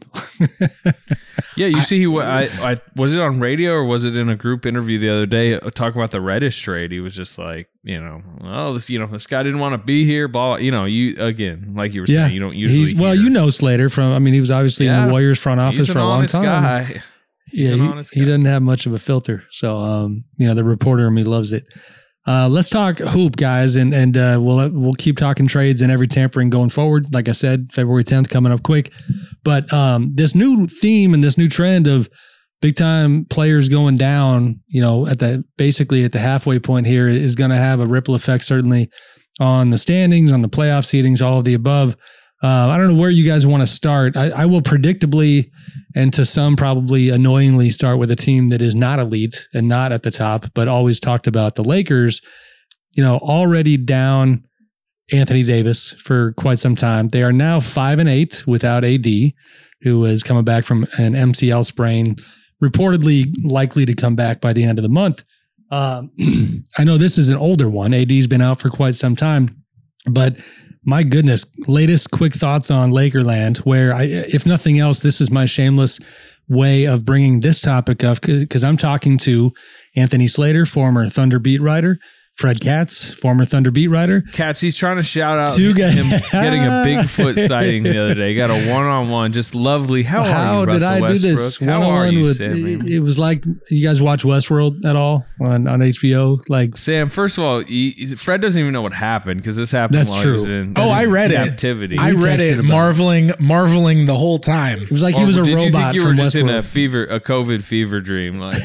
Yeah, you I, see, he, I, I was it on radio or was it in a group interview the other day talking about the Reddish trade? He was just like, you know, oh, this, you know, this guy didn't want to be here. Blah, you know, you again, like you were yeah, saying, you don't usually. He's, well, hear. you know Slater from. I mean, he was obviously yeah, in the Warriors front office for a long time. Guy. Yeah, he, he doesn't have much of a filter. So, um, you know, the reporter in me loves it. Uh, let's talk hoop, guys, and and uh, we'll we'll keep talking trades and every tampering going forward. Like I said, February tenth coming up quick. But um, this new theme and this new trend of big time players going down, you know, at the basically at the halfway point here is going to have a ripple effect certainly on the standings, on the playoff seedings, all of the above. Uh, I don't know where you guys want to start. I, I will predictably, and to some probably annoyingly, start with a team that is not elite and not at the top, but always talked about, the Lakers, you know, already down Anthony Davis for quite some time. They are now five and eight without A D, who is coming back from an M C L sprain, reportedly likely to come back by the end of the month. Um, I know this is an older one. A D's been out for quite some time, but my goodness, latest quick thoughts on Lakerland, where I, if nothing else, this is my shameless way of bringing this topic up, because I'm talking to Anthony Slater, former Thunder beat writer, Fred Katz, former Thunder beat writer. Katz, he's trying to shout out Two him getting a Bigfoot sighting the other day. Got a one-on-one, just lovely. How, How are you, did Russell I Westbrook? do this? How are you, with, Sam? It was like, you guys watch Westworld at all on, on H B O? Like Sam, first of all, he, Fred doesn't even know what happened because this happened That's while true. he was in Oh, I read captivity. it. I read it, marveling, marveling the whole time. It was like Or he was a did robot you think you were from just Westworld. in a fever, a COVID fever dream? Like,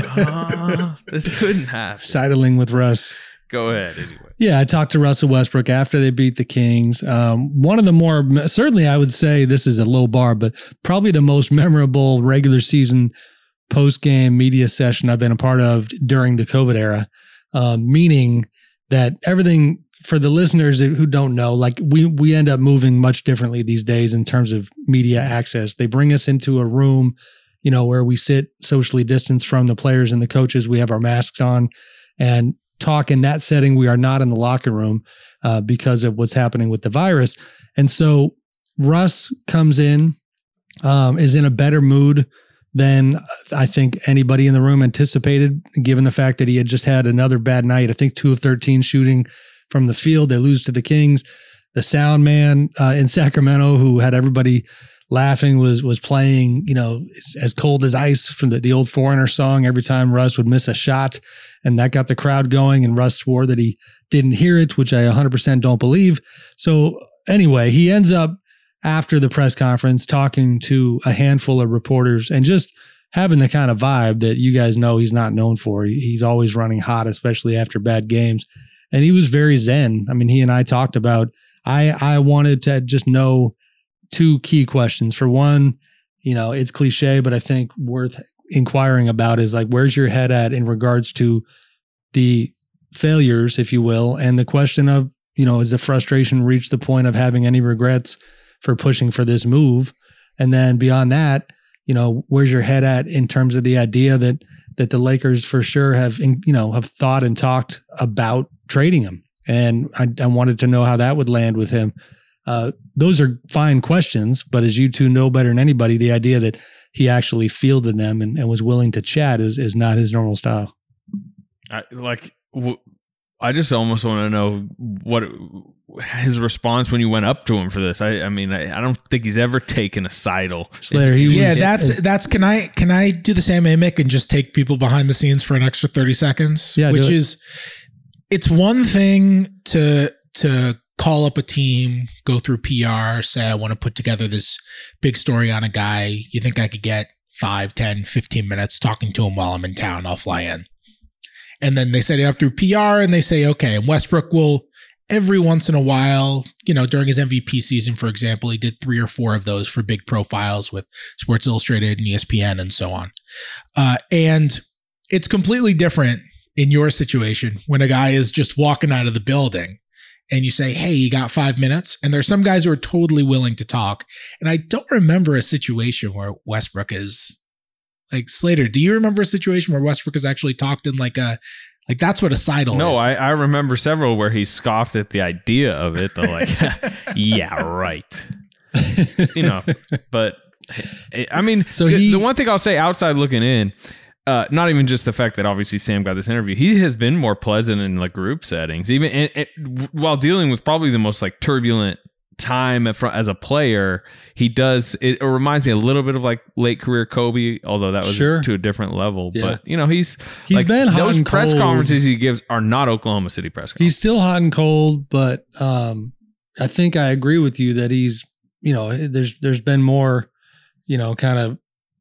uh, this couldn't happen. Sidling with Russ. Go ahead, anyway. Yeah, I talked to Russell Westbrook after they beat the Kings. Um, one of the more, certainly I would say this is a low bar, but probably the most memorable regular season post-game media session I've been a part of during the COVID era, um, meaning that everything, for the listeners who don't know, like we we end up moving much differently these days in terms of media access. They bring us into a room, you know, where we sit socially distanced from the players and the coaches. We have our masks on and talk in that setting. We are not in the locker room uh, because of what's happening with the virus. And so Russ comes in, um, is in a better mood than I think anybody in the room anticipated, given the fact that he had just had another bad night. I think two of thirteen shooting from the field. They lose to the Kings. The sound man uh, in Sacramento, who had everybody laughing, was was playing, you know, As Cold as Ice from the, the old Foreigner song every time Russ would miss a shot. And that got the crowd going, and Russ swore that he didn't hear it, which I one hundred percent don't believe. So anyway, he ends up after the press conference talking to a handful of reporters and just having the kind of vibe that you guys know he's not known for. He's always running hot, especially after bad games. And he was very zen. I mean, he and I talked about, I, I wanted to just know two key questions. For one, you know, it's cliche, but I think worth inquiring about is like, where's your head at in regards to the failures, if you will, and the question of, you know, has the frustration reached the point of having any regrets for pushing for this move? And then beyond that, you know, where's your head at in terms of the idea that that the Lakers for sure have, you know, have thought and talked about trading him? And I, I wanted to know how that would land with him. Uh, those are fine questions, but as you two know better than anybody, the idea that he actually fielded them and, and was willing to chat is, is not his normal style. I, like, w- I just almost want to know what his response when you went up to him for this. I, I mean, I, I don't think he's ever taken a sidle. Slater, he yeah, was, that's that's. Can I can I do the same, Amick, and just take people behind the scenes for an extra thirty seconds? Yeah, which it. is, it's one thing to to call up a team, go through P R, say, I want to put together this big story on a guy. You think I could get five, ten, fifteen minutes talking to him while I'm in town? I'll fly in. And then they set it up through P R and they say, okay, and Westbrook will every once in a while, you know, during his M V P season, for example, he did three or four of those for big profiles with Sports Illustrated and E S P N and so on. Uh, and it's completely different in your situation when a guy is just walking out of the building and you say, hey, you got five minutes? And there's some guys who are totally willing to talk. And I don't remember a situation where Westbrook is like, Slater, do you remember a situation where Westbrook has actually talked in like a, like that's what a sidle no, is? No, I, I remember several where he scoffed at the idea of it. They're like, yeah, right. You know, but I mean, so he, the one thing I'll say outside looking in, Uh, not even just the fact that obviously Sam got this interview. He has been more pleasant in like group settings, even and, and, while dealing with probably the most like turbulent time as a player, he does. It, it reminds me a little bit of like late career Kobe, although that was sure. to a different level. Yeah. But you know, he's he's like, been hot those and press cold. conferences he gives are not Oklahoma City press conferences. He's still hot and cold, but um, I think I agree with you that he's, you know, there's there's been more, you know, kind of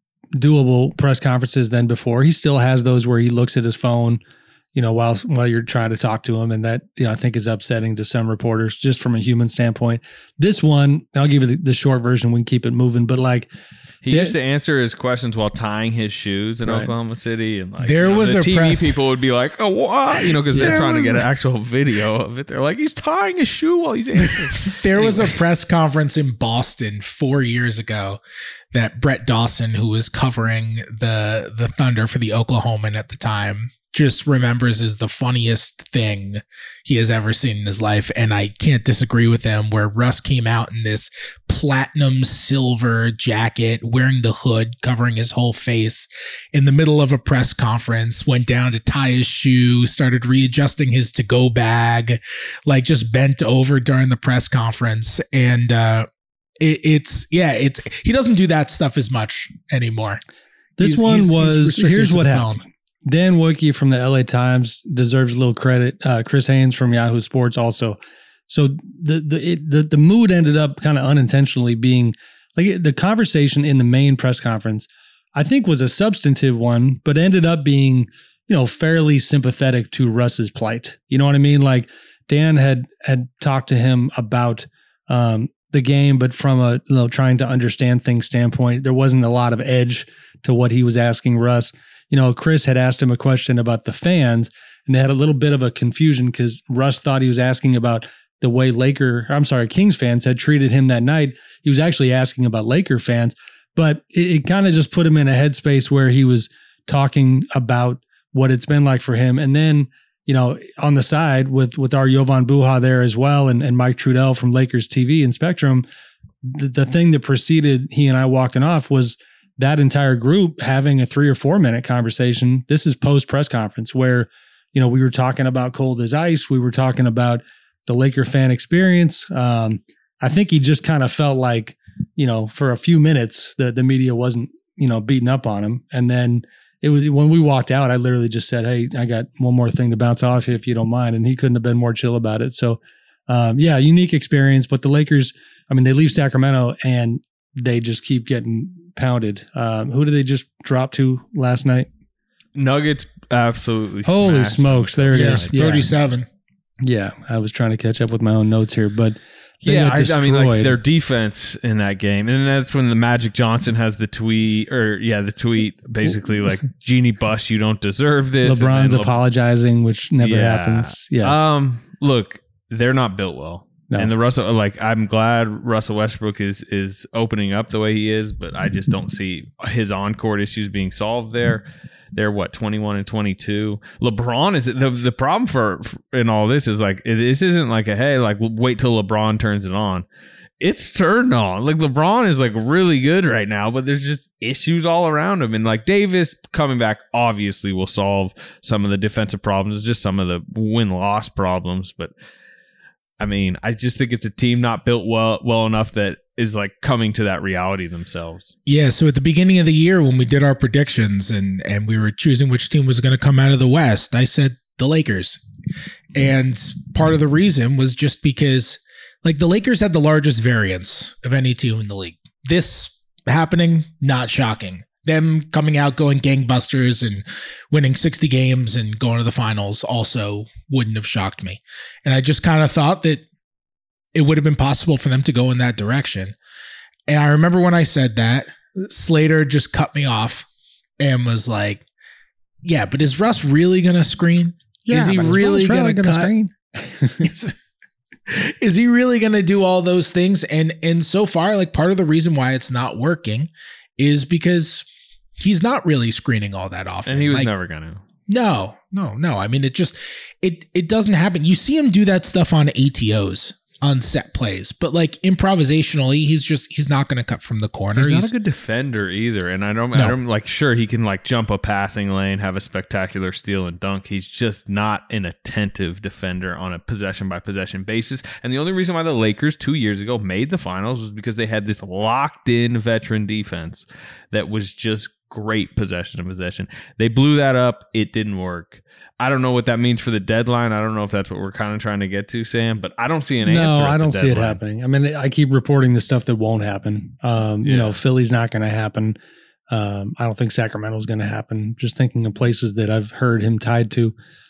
doable press conferences than before. He still has those where he looks at his phone, you know, while while you're trying to talk to him, and that, you know, I think is upsetting to some reporters just from a human standpoint. This one, I'll give you the, the short version. We can keep it moving, but like he they, used to answer his questions while tying his shoes in right. Oklahoma City, and like there you know, was the a T V press- people would be like, "Oh, what?" You know, because they're There trying to was- get an actual video of it. They're like, "He's tying his shoe while he's answering." There was a press conference in Boston four years ago that Brett Dawson, who was covering the the Thunder for the Oklahoman at the time, just remembers as the funniest thing he has ever seen in his life. And I can't disagree with him, where Russ came out in this platinum silver jacket, wearing the hood, covering his whole face in the middle of a press conference, went down to tie his shoe, started readjusting his to-go bag, like just bent over during the press conference. And, uh, It, it's yeah, it's he doesn't do that stuff as much anymore. This He's- one he's- he's was restricted here's to what the happened. phone. Dan Wojcicki from the L A Times deserves a little credit. Uh, Chris Haynes from Yahoo Sports also. So the the it, the the mood ended up kind of unintentionally being like the conversation in the main press conference, I think, was a substantive one, but ended up being, you know, fairly sympathetic to Russ's plight. You know what I mean? Like Dan had had talked to him about um, the game, but from a, you know, trying to understand things standpoint, there wasn't a lot of edge to what he was asking Russ. You know, Chris had asked him a question about the fans, and they had a little bit of a confusion because Russ thought he was asking about the way Laker, I'm sorry, Kings fans had treated him that night. He was actually asking about Laker fans, but it, it kind of just put him in a headspace where he was talking about what it's been like for him. And then, you know, on the side with, with our Jovan Buha there as well, and, and Mike Trudell from Lakers T V and Spectrum, the, the thing that preceded he and I walking off was that entire group having a three or four minute conversation. This is post press conference where, you know, we were talking about cold as ice. We were talking about the Laker fan experience. Um, I think he just kind of felt like, you know, for a few minutes, the, the media wasn't, you know, beating up on him. And then it was when we walked out, I literally just said, "Hey, I got one more thing to bounce off you if you don't mind." And he couldn't have been more chill about it. So, um, yeah, unique experience. But the Lakers, I mean, they leave Sacramento and they just keep getting pounded. Um, who did they just drop to last night? Nuggets absolutely. Holy smashed smokes. There it Yes, is. Yeah. thirty-seven. Yeah. I was trying to catch up with my own notes here, but they Yeah, got I, I mean, like destroyed. their defense in that game, and that's when the Magic Johnson has the tweet, or yeah, the tweet basically like Jeannie Buss, you don't deserve this. LeBron's and then Le- apologizing, which never Yeah. happens. Yes. Um, look, they're not built well. No. And the Russell, like, I'm glad Russell Westbrook is is opening up the way he is, but I just don't see his on court issues being solved there. They're what, twenty-one and twenty-two. LeBron is the the problem for, for in all this is like this isn't like a hey like wait till LeBron turns it on. It's turned on. Like LeBron is like really good right now, but there's just issues all around him. And like Davis coming back obviously will solve some of the defensive problems. It's just some of the win loss problems, but. I mean, I just think it's a team not built well well enough that is like coming to that reality themselves. Yeah, so at the beginning of the year when we did our predictions and and we were choosing which team was going to come out of the West, I said the Lakers. And part of the reason was just because like the Lakers had the largest variance of any team in the league. This happening, not shocking. Them coming out, going gangbusters and winning sixty games and going to the finals also wouldn't have shocked me. And I just kind of thought that it would have been possible for them to go in that direction. And I remember when I said that, Slater just cut me off and was like, yeah, but is Russ really going to screen? Yeah, is he but is really Russ really going to gonna cut? screen? is, is he really going to do all those things? And, and so far, like part of the reason why it's not working is because he's not really screening all that often. And he was like, never going to. No, no, no. I mean, it just, it, it doesn't happen. You see him do that stuff on A T Os on set plays, but like improvisationally, he's just he's not going to cut from the corner. He's, he's not a good defender either, and I don't. No. I don't like. Sure, he can like jump a passing lane, have a spectacular steal and dunk. He's just not an attentive defender on a possession by possession basis. And the only reason why the Lakers two years ago made the finals was because they had this locked in veteran defense that was just great possession to possession. They blew that up. It didn't work. I don't know what that means for the deadline. I don't know if that's what we're kind of trying to get to, Sam, but I don't see an no, answer. No, I don't see it happening. I mean, I keep reporting the stuff that won't happen. Um, yeah. You know, Philly's not going to happen. Um, I don't think Sacramento's going to happen. Just thinking of places that I've heard him tied to.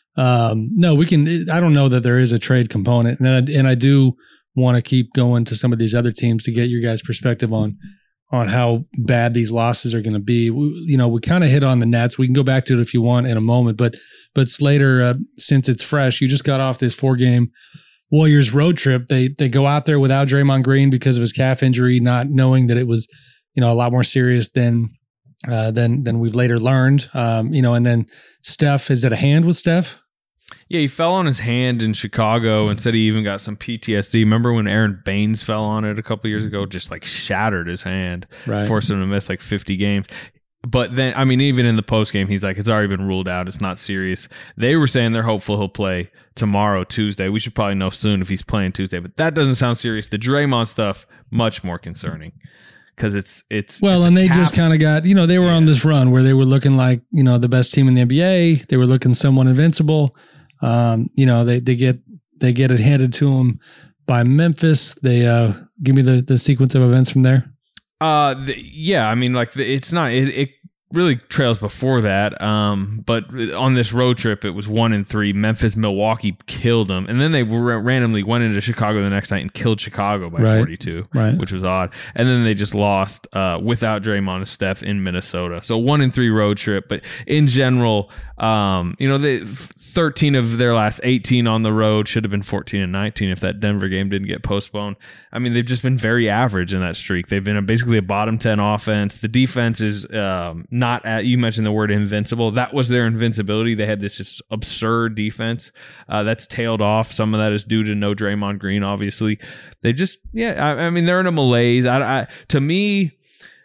Um, no, we can, I don't know that there is a trade component. And I, and I do want to keep going to some of these other teams to get your guys' perspective on on how bad these losses are going to be. We, you know, we kind of hit on the Nets. We can go back to it if you want in a moment, but but Slater, uh, since it's fresh, you just got off this four game Warriors road trip. They they go out there without Draymond Green because of his calf injury, not knowing that it was, you know, a lot more serious than uh, than than we've later learned. Um, you know, and then Steph, is it a hand with Steph? Yeah, he fell on his hand in Chicago and said he even got some P T S D. Remember when Aaron Baines fell on it a couple years ago? Just like shattered his hand, right. Forced him to miss like fifty games. But then, I mean, even in the post game, he's like, it's already been ruled out. It's not serious. They were saying they're hopeful he'll play tomorrow, Tuesday. We should probably know soon if he's playing Tuesday, but that doesn't sound serious. The Draymond stuff, much more concerning. Because it's it's well, it's and they just kind of got, you know, they were yeah. on this run where they were looking like, you know, the best team in the N B A. They were looking somewhat invincible. Um, you know, they, they get they get it handed to them by Memphis. They uh, give me the, the sequence of events from there. Uh, the, yeah, I mean, like the, it's not it, it really trails before that. Um, but on this road trip, it was one and three. Memphis, Milwaukee killed them, and then they r- randomly went into Chicago the next night and killed Chicago by right. forty-two, right. which was odd. And then they just lost uh, without Draymond and Steph in Minnesota. So one and three road trip, but in general, um, you know, they thirteen of their last eighteen on the road should have been fourteen and nineteen if that Denver game didn't get postponed. I mean, they've just been very average in that streak. They've been a, basically a bottom ten offense. The defense is um, not at, you mentioned the word invincible. That was their invincibility. They had this just absurd defense uh, that's tailed off. Some of that is due to no Draymond Green, obviously. They just, yeah, I, I mean, they're in a malaise. I, I, to me,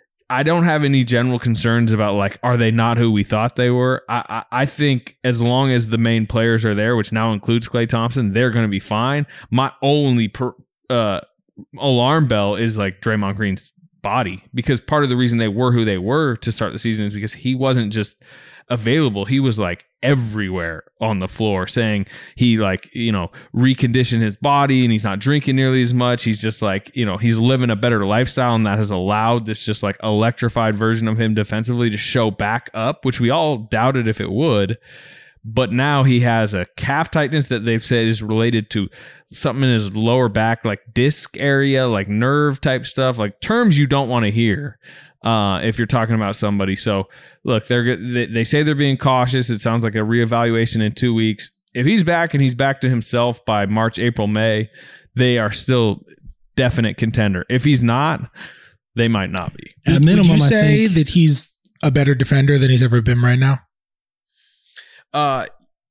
I don't have any general concerns about, like, are they not who we thought they were? I, I, I think as long as the main players are there, which now includes Klay Thompson, they're going to be fine. My only per, uh, alarm bell is like Draymond Green's body, because part of the reason they were who they were to start the season is because he wasn't just available. He was like everywhere on the floor, saying he like, you know, reconditioned his body and he's not drinking nearly as much. He's just like, you know, he's living a better lifestyle, and that has allowed this just like electrified version of him defensively to show back up, which we all doubted if it would. But now he has a calf tightness that they've said is related to something in his lower back, like disc area, like nerve type stuff, like terms you don't want to hear uh, if you're talking about somebody. So look, they're they, they say they're being cautious. It sounds like a reevaluation in two weeks. If he's back and he's back to himself by March, April, May, they are still definite contender. If he's not, they might not be. At minimum, would you say that he's a better defender than he's ever been right now? Uh,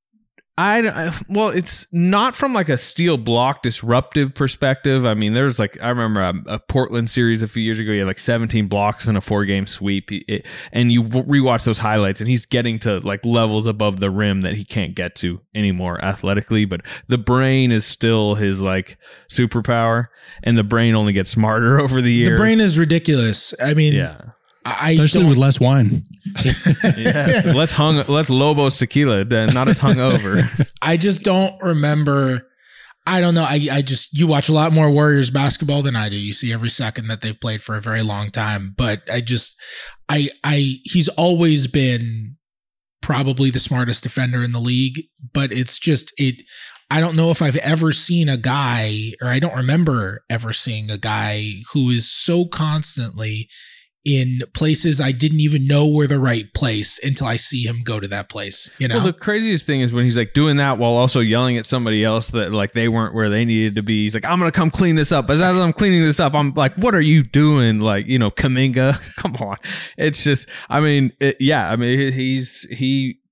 I well, it's not from like a steal block disruptive perspective. I mean, there's like I remember a, a Portland series a few years ago. He had like seventeen blocks in a four game sweep, it, and you rewatch those highlights, and he's getting to like levels above the rim that he can't get to anymore athletically. But the brain is still his like superpower, and the brain only gets smarter over the years. The brain is ridiculous. I mean, yeah. I Especially don't, with less wine. Yes, less hung, less Lobos tequila, not as hungover. I just don't remember. I don't know. I, I just, you watch a lot more Warriors basketball than I do. You see every second that they've played for a very long time. But I just, I, I, he's always been probably the smartest defender in the league. But it's just, it, I don't know if I've ever seen a guy, or I don't remember ever seeing a guy who is so constantly in places I didn't even know were the right place until I see him go to that place. You know, well, the craziest thing is when he's like doing that while also yelling at somebody else that like they weren't where they needed to be. He's like, I'm going to come clean this up. As I'm cleaning this up, I'm like, what are you doing? Like, you know, Kuminga, come on. It's just, I mean, it, yeah, I mean, he's, he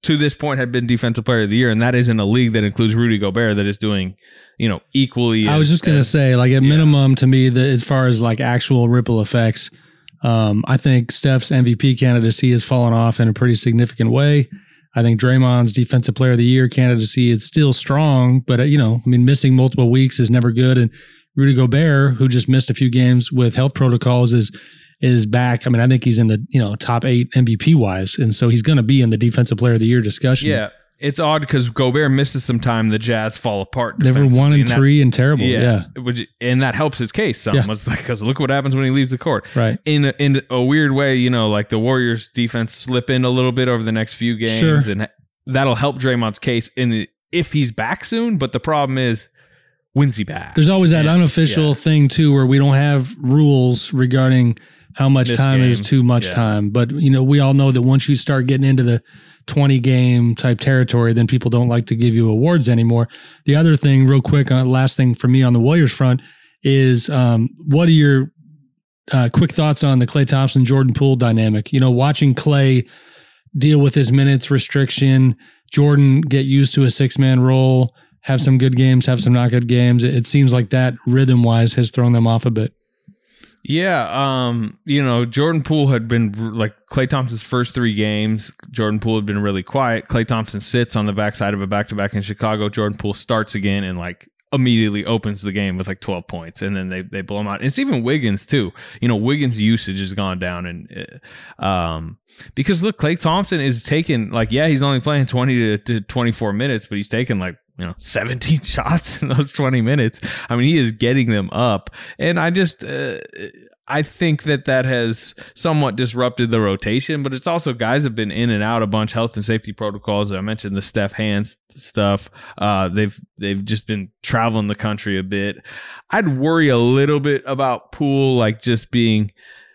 to this point had been defensive player of the year, and that is in a league that includes Rudy Gobert that is doing, you know, equally. I was just going to say, like, at yeah. minimum to me, the, as far as like actual ripple effects, um, I think Steph's M V P candidacy has fallen off in a pretty significant way. I think Draymond's defensive player of the year candidacy is still strong, but, uh, you know, I mean, missing multiple weeks is never good. And Rudy Gobert, who just missed a few games with health protocols, is is back. I mean, I think he's in the, you know, top eight M V P wise. And so he's going to be in the defensive player of the year discussion. Yeah. It's odd because Gobert misses some time. The Jazz fall apart. They were one and, and three that, and terrible. Yeah. yeah. Which, and that helps his case some. Yeah. It's like, because look what happens when he leaves the court. Right. In a, in a weird way, you know, like the Warriors defense slip in a little bit over the next few games. Sure. And that'll help Draymond's case in the, if he's back soon. But the problem is, when's he back? There's always that and, unofficial yeah. thing too, where we don't have rules regarding how much Missed time games. is too much yeah. time. But, you know, we all know that once you start getting into the twenty game type territory, then people don't like to give you awards anymore. The other thing, real quick, uh, last thing for me on the Warriors front is um, what are your uh, quick thoughts on the Klay Thompson, Jordan Poole dynamic? You know, watching Klay deal with his minutes restriction, Jordan get used to a six man role, have some good games, have some not good games. It, it seems like that rhythm wise has thrown them off a bit. Yeah, um, you know, Jordan Poole had been like Klay Thompson's first three games. Jordan Poole had been really quiet. Klay Thompson sits on the backside of a back-to-back in Chicago. Jordan Poole starts again and like immediately opens the game with like twelve points, and then they they blow him out. It's even Wiggins too. You know, Wiggins' usage has gone down, and um, because look, Klay Thompson is taking like yeah, he's only playing twenty to, to twenty-four minutes, but he's taking like, you know, seventeen shots in those twenty minutes. I mean, he is getting them up. And I just, uh, I think that that has somewhat disrupted the rotation, but it's also guys have been in and out a bunch, health and safety protocols. I mentioned the Steph Hands stuff. Uh, they've, they've just been traveling the country a bit. I'd worry a little bit about Poole, like just being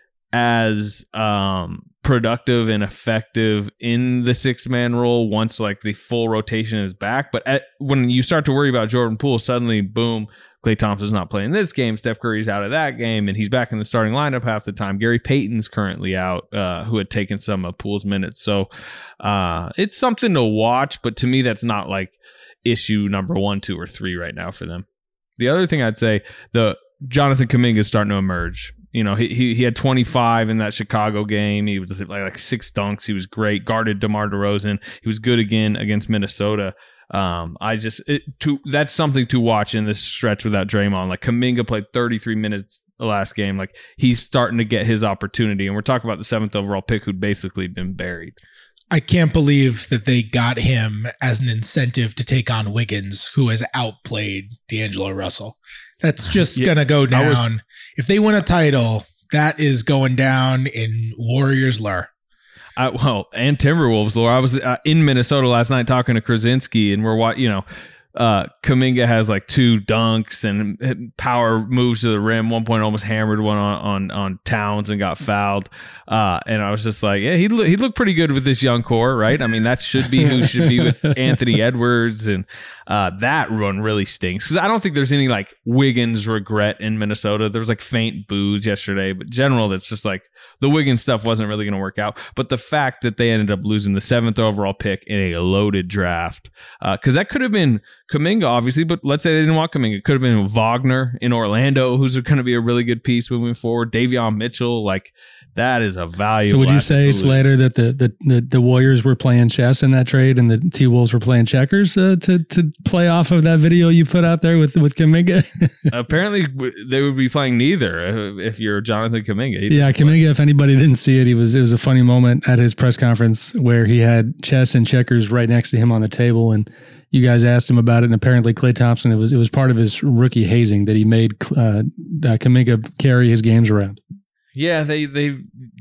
as, um, productive and effective in the six man role once like the full rotation is back. But at, when you start to worry about Jordan Poole, suddenly, boom, Klay Thompson's not playing this game. Steph Curry's out of that game, and he's back in the starting lineup half the time. Gary Payton's currently out, uh, who had taken some of Poole's minutes. So uh, it's something to watch, but to me, that's not like issue number one, two, or three right now for them. The other thing I'd say, the Jonathan Kuminga is starting to emerge. You know, he, he he had twenty-five in that Chicago game. He was like, like six dunks. He was great. Guarded DeMar DeRozan. He was good again against Minnesota. Um, I just it, to that's something to watch in this stretch without Draymond. Like Kuminga played thirty-three minutes the last game. Like he's starting to get his opportunity. And we're talking about the seventh overall pick who'd basically been buried. I can't believe that they got him as an incentive to take on Wiggins, who has outplayed D'Angelo Russell. That's just yeah, going to go down. Was, if they win a title, that is going down in Warriors lore. I, well, and Timberwolves lore. I was uh, in Minnesota last night talking to Krasinski, and we're watching, you know, uh, Kuminga has like two dunks and power moves to the rim. One point almost hammered one on, on, on Towns and got fouled. Uh, and I was just like, yeah, he he looked pretty good with this young core, right? I mean, that should be who should be with Anthony Edwards. And uh, that run really stinks because I don't think there's any like Wiggins regret in Minnesota. There was like faint boos yesterday, but general, that's just like the Wiggins stuff wasn't really going to work out. But the fact that they ended up losing the seventh overall pick in a loaded draft, because uh, that could have been Kuminga, obviously, but let's say they didn't want Kuminga. It could have been Wagner in Orlando, who's going to be a really good piece moving forward. Davion Mitchell, like that is a value. So would you say, Slater, that the, the, the, the Warriors were playing chess in that trade and the T-Wolves were playing checkers uh, to to play off of that video you put out there with, with Kuminga? Apparently, they would be playing neither if you're Jonathan Kuminga. Yeah, Kuminga, if anybody didn't see it, he was it was a funny moment at his press conference where he had chess and checkers right next to him on the table, and you guys asked him about it, and apparently Klay Thompson, it was it was part of his rookie hazing that he made uh, uh, Kuminga carry his games around. Yeah, they they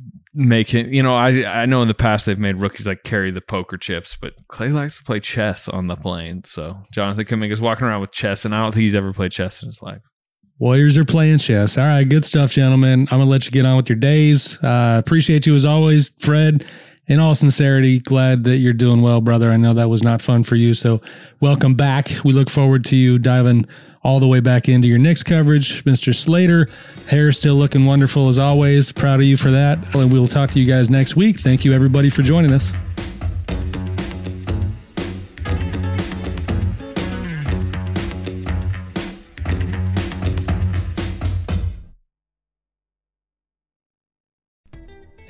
make it. You know, I I know in the past they've made rookies like carry the poker chips, but Klay likes to play chess on the plane. So Jonathan Kuminga's walking around with chess, and I don't think he's ever played chess in his life. Warriors are playing chess. All right, good stuff, gentlemen. I'm gonna let you get on with your days. Uh, appreciate you as always, Fred. In all sincerity, glad that you're doing well, brother. I know that was not fun for you, so welcome back. We look forward to you diving all the way back into your Knicks coverage. Mister Slater, hair still looking wonderful as always. Proud of you for that. And we'll talk to you guys next week. Thank you, everybody, for joining us.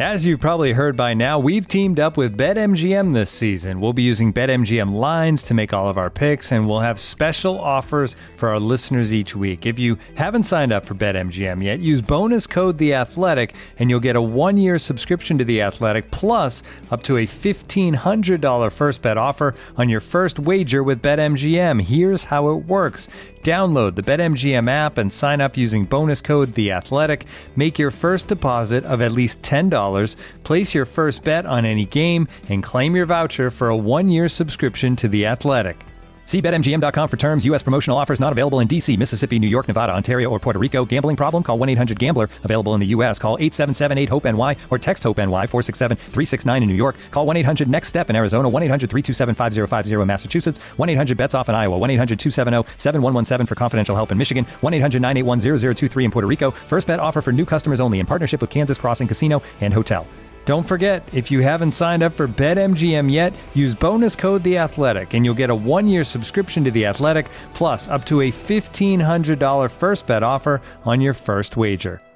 As you've probably heard by now, we've teamed up with BetMGM this season. We'll be using BetMGM lines to make all of our picks, and we'll have special offers for our listeners each week. If you haven't signed up for BetMGM yet, use bonus code The Athletic, and you'll get a one-year subscription to The Athletic, plus up to a fifteen hundred dollars first bet offer on your first wager with BetMGM. Here's how it works. Download the BetMGM app and sign up using bonus code The Athletic. Make your first deposit of at least ten dollars, place your first bet on any game, and claim your voucher for a one-year subscription to The Athletic. See Bet M G M dot com for terms. U S promotional offers not available in D C, Mississippi, New York, Nevada, Ontario, or Puerto Rico. Gambling problem? Call one eight hundred gambler. Available in the U S. Call eight seven seven eight hope N Y or text HOPE-NY four six seven three six nine in New York. Call one eight hundred next step in Arizona. one eight hundred three two seven five zero five zero in Massachusetts. one eight hundred bets off in Iowa. one eight hundred two seven zero seven one one seven for confidential help in Michigan. one eight hundred nine eight one zero zero two three in Puerto Rico. First bet offer for new customers only in partnership with Kansas Crossing Casino and Hotel. Don't forget, if you haven't signed up for BetMGM yet, use bonus code The Athletic, and you'll get a one-year subscription to The Athletic, plus up to a fifteen hundred dollars first bet offer on your first wager.